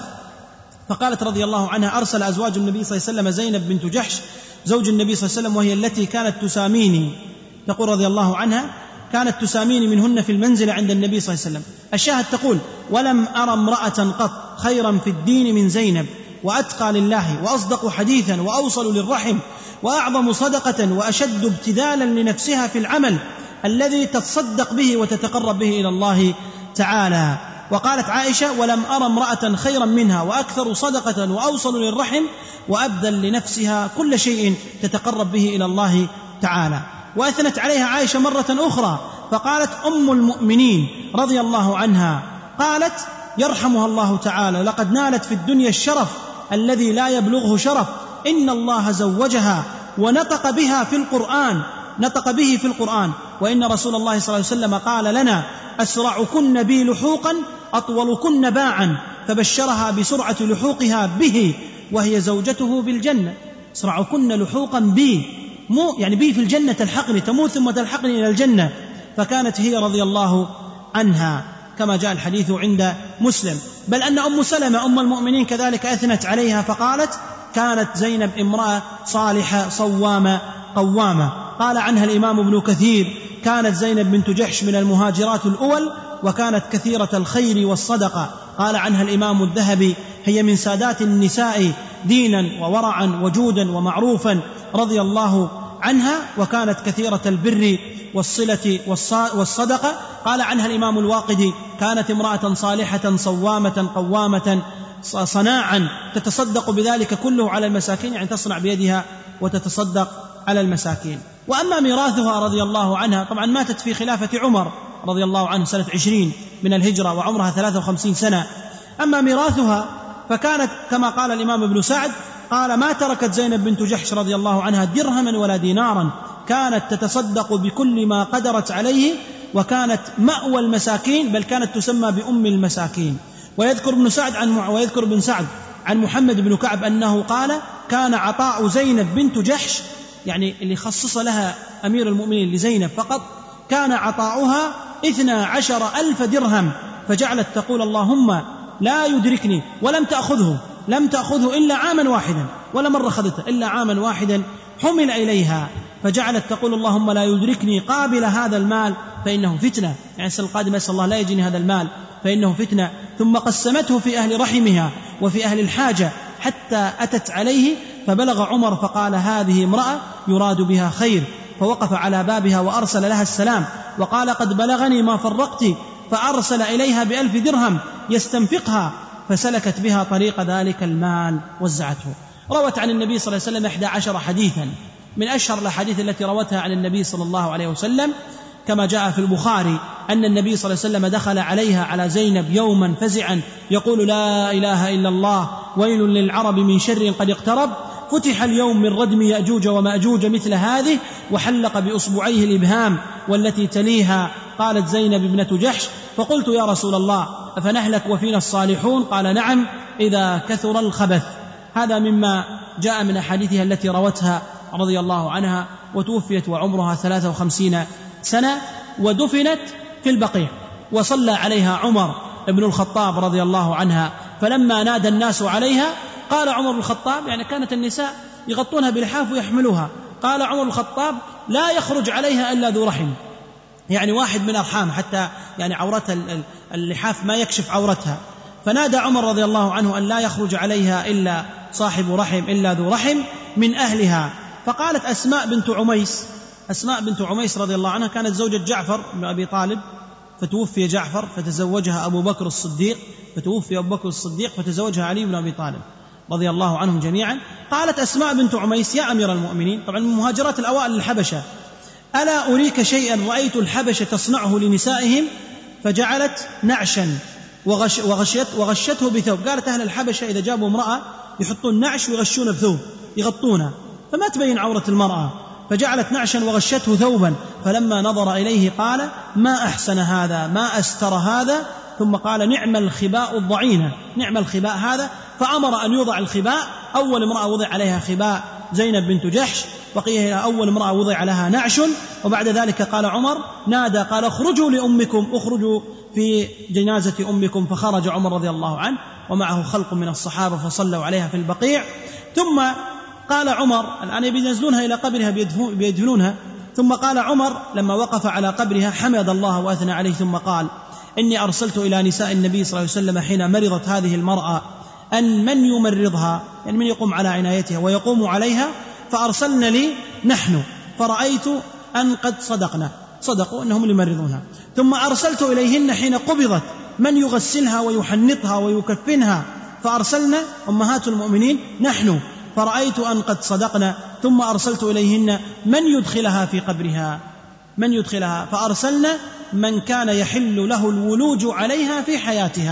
فقالت رضي الله عنها أرسل أزواج النبي صلى الله عليه وسلم زينب بنت جحش زوج النبي صلى الله عليه وسلم وهي التي كانت تساميني. تقول رضي الله عنها كانت تساميني منهن في المنزل عند النبي صلى الله عليه وسلم. الشاهد تقول ولم أرى امرأة قط خيرا في الدين من زينب، وأتقى لله وأصدق حديثا وأوصل للرحم وأعظم صدقة وأشد ابتذالا لنفسها في العمل الذي تتصدق به وتتقرب به إلى الله تعالى. وقالت عائشة ولم أرى امرأة خيرا منها وأكثر صدقة وأوصل للرحم وأبذل لنفسها كل شيء تتقرب به إلى الله تعالى. وأثنت عليها عائشة مرة أخرى فقالت أم المؤمنين رضي الله عنها قالت يرحمها الله تعالى، لقد نالت في الدنيا الشرف الذي لا يبلغه شرف، إن الله زوجها ونطق بها في القرآن، نطق به في القرآن، وإن رسول الله صلى الله عليه وسلم قال لنا: أسرعكن بي لحوقا أطولكن باعا، فبشرها بسرعة لحوقها به وهي زوجته بالجنة. أسرعكن لحوقا بي، مو يعني بي في الجنة، تلحقني، تموت ثم تلحقني إلى الجنة. فكانت هي رضي الله عنها كما جاء الحديث عند مسلم. بل أن أم سلمة أم المؤمنين كذلك أثنت عليها فقالت: كانت زينب امرأة صالحة صوامة قوامة. قال عنها الإمام ابن كثير: كانت زينب بنت جحش من المهاجرات الأول، وكانت كثيرة الخير والصدقة. قال عنها الإمام الذهبي: هي من سادات النساء دينا وورعا وجودا ومعروفا رضي الله عنها، وكانت كثيرة البر والصلة والصدقة. قال عنها الإمام الواقدي: كانت امرأة صالحة صوامة قوامة صناعا تتصدق بذلك كله على المساكين، يعني تصنع بيدها وتتصدق على المساكين. وأما ميراثها رضي الله عنها، طبعا ماتت في خلافة عمر رضي الله عنه سنة عشرين من الهجرة وعمرها ثلاثة وخمسين سنة. أما ميراثها فكانت كما قال الإمام ابن سعد، قال: ما تركت زينب بنت جحش رضي الله عنها درهما ولا دينارا، كانت تتصدق بكل ما قدرت عليه، وكانت مأوى المساكين، بل كانت تسمى بأم المساكين. ويذكر ابن سعد عن ويذكر ابن سعد عن محمد بن كعب أنه قال: كان عطاء زينب بنت جحش، يعني اللي خصص لها أمير المؤمنين لزينب فقط، كان عطاؤها اثنى عشر ألف درهم، فجعلت تقول: اللهم لا يدركني، ولم تأخذه لم تأخذه إلا عاما واحدا، ولا مرة أخذته إلا عاما واحدا حمل إليها، فجعلت تقول: اللهم لا يدركني قابل هذا المال فإنه فتنة، يعني السنة القادمة أسأل الله لا يجيني هذا المال فإنه فتنة. ثم قسمته في أهل رحمها وفي أهل الحاجة حتى أتت عليه، فبلغ عمر فقال: هذه امرأة يراد بها خير، فوقف على بابها وأرسل لها السلام، وقال: قد بلغني ما فرقت، فأرسل إليها بألف درهم يستنفقها، فسلكت بها طريق ذلك المال وزعته. روت عن النبي صلى الله عليه وسلم إحدى عشر حديثا، من أشهر الأحاديث التي روتها عن النبي صلى الله عليه وسلم كما جاء في البخاري أن النبي صلى الله عليه وسلم دخل عليها على زينب يوما فزعا يقول: لا إله إلا الله، ويل للعرب من شر قد اقترب، فتح اليوم من ردم يأجوج ومأجوج مثل هذه، وحلق بأصبعيه الإبهام والتي تليها. قالت زينب ابنة جحش: فقلت: يا رسول الله، أفنهلك وفينا الصالحون؟ قال: نعم، إذا كثر الخبث. هذا مما جاء من أحاديثها التي روتها رضي الله عنها. وتوفيت وعمرها ثلاثة وخمسين سنة، ودفنت في البقيع، وصلى عليها عمر ابن الخطاب رضي الله عنها. فلما نادى الناس عليها قال عمر بن الخطاب، يعني كانت النساء يغطونها بلحاف ويحملوها، قال عمر بن الخطاب: لا يخرج عليها إلا ذو رحم، يعني واحد من أرحام، حتى يعني عورتها اللحاف ما يكشف عورتها. فنادى عمر رضي الله عنه أن لا يخرج عليها إلا صاحب رحم، إلا ذو رحم من أهلها. فقالت أسماء بنت عميس، أسماء بنت عميس رضي الله عنها كانت زوجة جعفر بن أبي طالب، فتوفي جعفر فتزوجها أبو بكر الصديق، فتوفي أبو بكر الصديق فتزوجها علي بن أبي طالب رضي الله عنهم جميعا. قالت أسماء بنت عميس: يا أمير المؤمنين، طبعا من مهاجرات الأوائل الحبشة، ألا أريك شيئا رأيت الحبشة تصنعه لنسائهم؟ فجعلت نعشا وغش وغشيت وغشته بثوب. قالت أهل الحبشة إذا جابوا امرأة يحطون نعش ويغشون بثوب يغطونها، فما تبين عورة المرأة، فجعلت نعشا وغشته ثوبا. فلما نظر إليه قال: ما أحسن هذا، ما أستر هذا. ثم قال: نعم الخباء الضعينة، نعم الخباء هذا. فأمر أن يوضع الخباء. أول امرأة وضع عليها خباء زينب بنت جحش، وقيل أول امرأة وضع لها نعش. وبعد ذلك قال عمر، نادى قال: اخرجوا لأمكم، اخرجوا في جنازة أمكم. فخرج عمر رضي الله عنه ومعه خلق من الصحابة فصلوا عليها في البقيع. ثم قال عمر، الآن ينزلونها إلى قبرها بيدفنونها. ثم قال عمر لما وقف على قبرها حمد الله وأثنى عليه، ثم قال: إني أرسلت إلى نساء النبي صلى الله عليه وسلم حين مرضت هذه المرأة أن من يمرضها، يعني من يقوم على عنايتها ويقوم عليها، فأرسلنا لي نحن، فرأيت أن قد صدقنا، صدقوا أنهم يمرضونها. ثم أرسلت إليهن حين قبضت من يغسلها ويحنطها ويكفنها، فأرسلنا أمهات المؤمنين نحن، فرأيت أن قد صدقنا. ثم أرسلت إليهن من يدخلها في قبرها، من يدخلها، فأرسلنا من كان يحل له الولوج عليها في حياتها،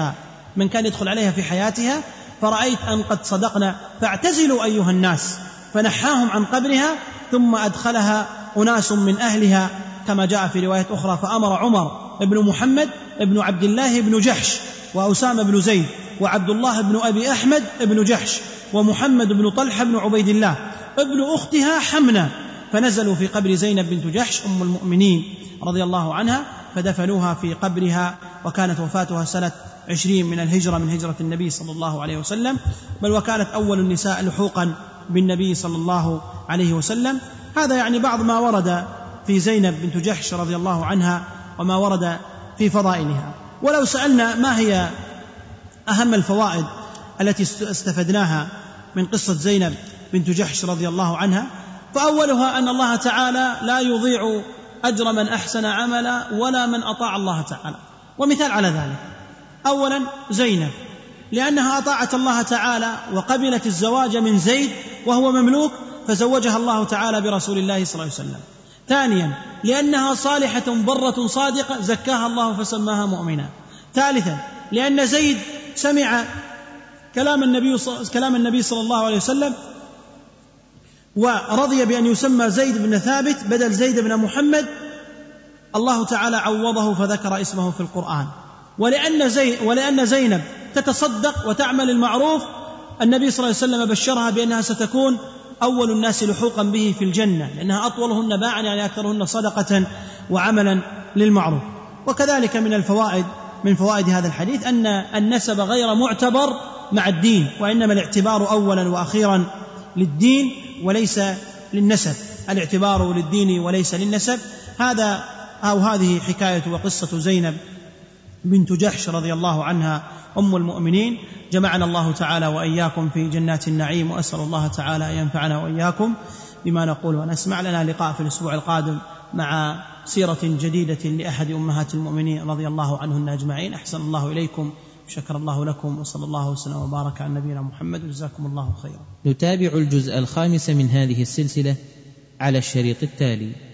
من كان يدخل عليها في حياتها فرأيت أن قد صدقنا فاعتزلوا أيها الناس، فنحاهم عن قبرها ثم أدخلها أناس من أهلها كما جاء في رواية أخرى. فأمر عمر ابن محمد ابن عبد الله بن جحش وأسامة بن زيد وعبد الله بن أبي أحمد بن جحش ومحمد بن طلحة بن عبيد الله ابن أختها حمنة، فنزلوا في قبر زينب بنت جحش أم المؤمنين رضي الله عنها فدفنوها في قبرها، وكانت وفاتها سنة عشرين من الهجرة من هجرة النبي صلى الله عليه وسلم، بل وكانت أول النساء لحوقا بالنبي صلى الله عليه وسلم. هذا يعني بعض ما ورد في زينب بنت جحش رضي الله عنها وما ورد في فضائلها. ولو سألنا ما هي أهم الفوائد التي استفدناها من قصة زينب بنت جحش رضي الله عنها، فأولها أن الله تعالى لا يضيع أجر من أحسن عملا ولا من أطاع الله تعالى. ومثال على ذلك أولا زينب، لأنها أطاعت الله تعالى وقبلت الزواج من زيد وهو مملوك فزوجها الله تعالى برسول الله صلى الله عليه وسلم. ثانيا لأنها صالحة برة صادقة زكاها الله فسماها مؤمنة. ثالثا لأن زيد سمع كلام النبي كلام النبي صلى الله عليه وسلم ورضي بأن يسمى زيد بن ثابت بدل زيد بن محمد، الله تعالى عوضه فذكر اسمه في القرآن. ولأن, زي ولأن زينب تتصدق وتعمل المعروف، النبي صلى الله عليه وسلم بشرها بأنها ستكون أول الناس لحوقا به في الجنة، لأنها أطولهن باعا يعني أكثرهن صدقة وعملا للمعروف. وكذلك من الفوائد من فوائد هذا الحديث أن النسب غير معتبر مع الدين، وإنما الاعتبار أولا وأخيرا للدين وليس للنسب، الاعتبار للدين وليس للنسب. هذا أو هذه حكاية وقصة زينب بنت جحش رضي الله عنها أم المؤمنين. جمعنا الله تعالى وإياكم في جنات النعيم، وأسأل الله تعالى أن ينفعنا وإياكم بما نقول ونسمع. لنا لقاء في الأسبوع القادم مع سيرة جديدة لأحد أمهات المؤمنين رضي الله عنهن أجمعين. أحسن الله إليكم، شكر الله لكم، وصلى الله وسلم وبارك على نبينا محمد، وجزاكم الله خيرا. نتابع الجزء الخامس من هذه السلسلة على الشريط التالي.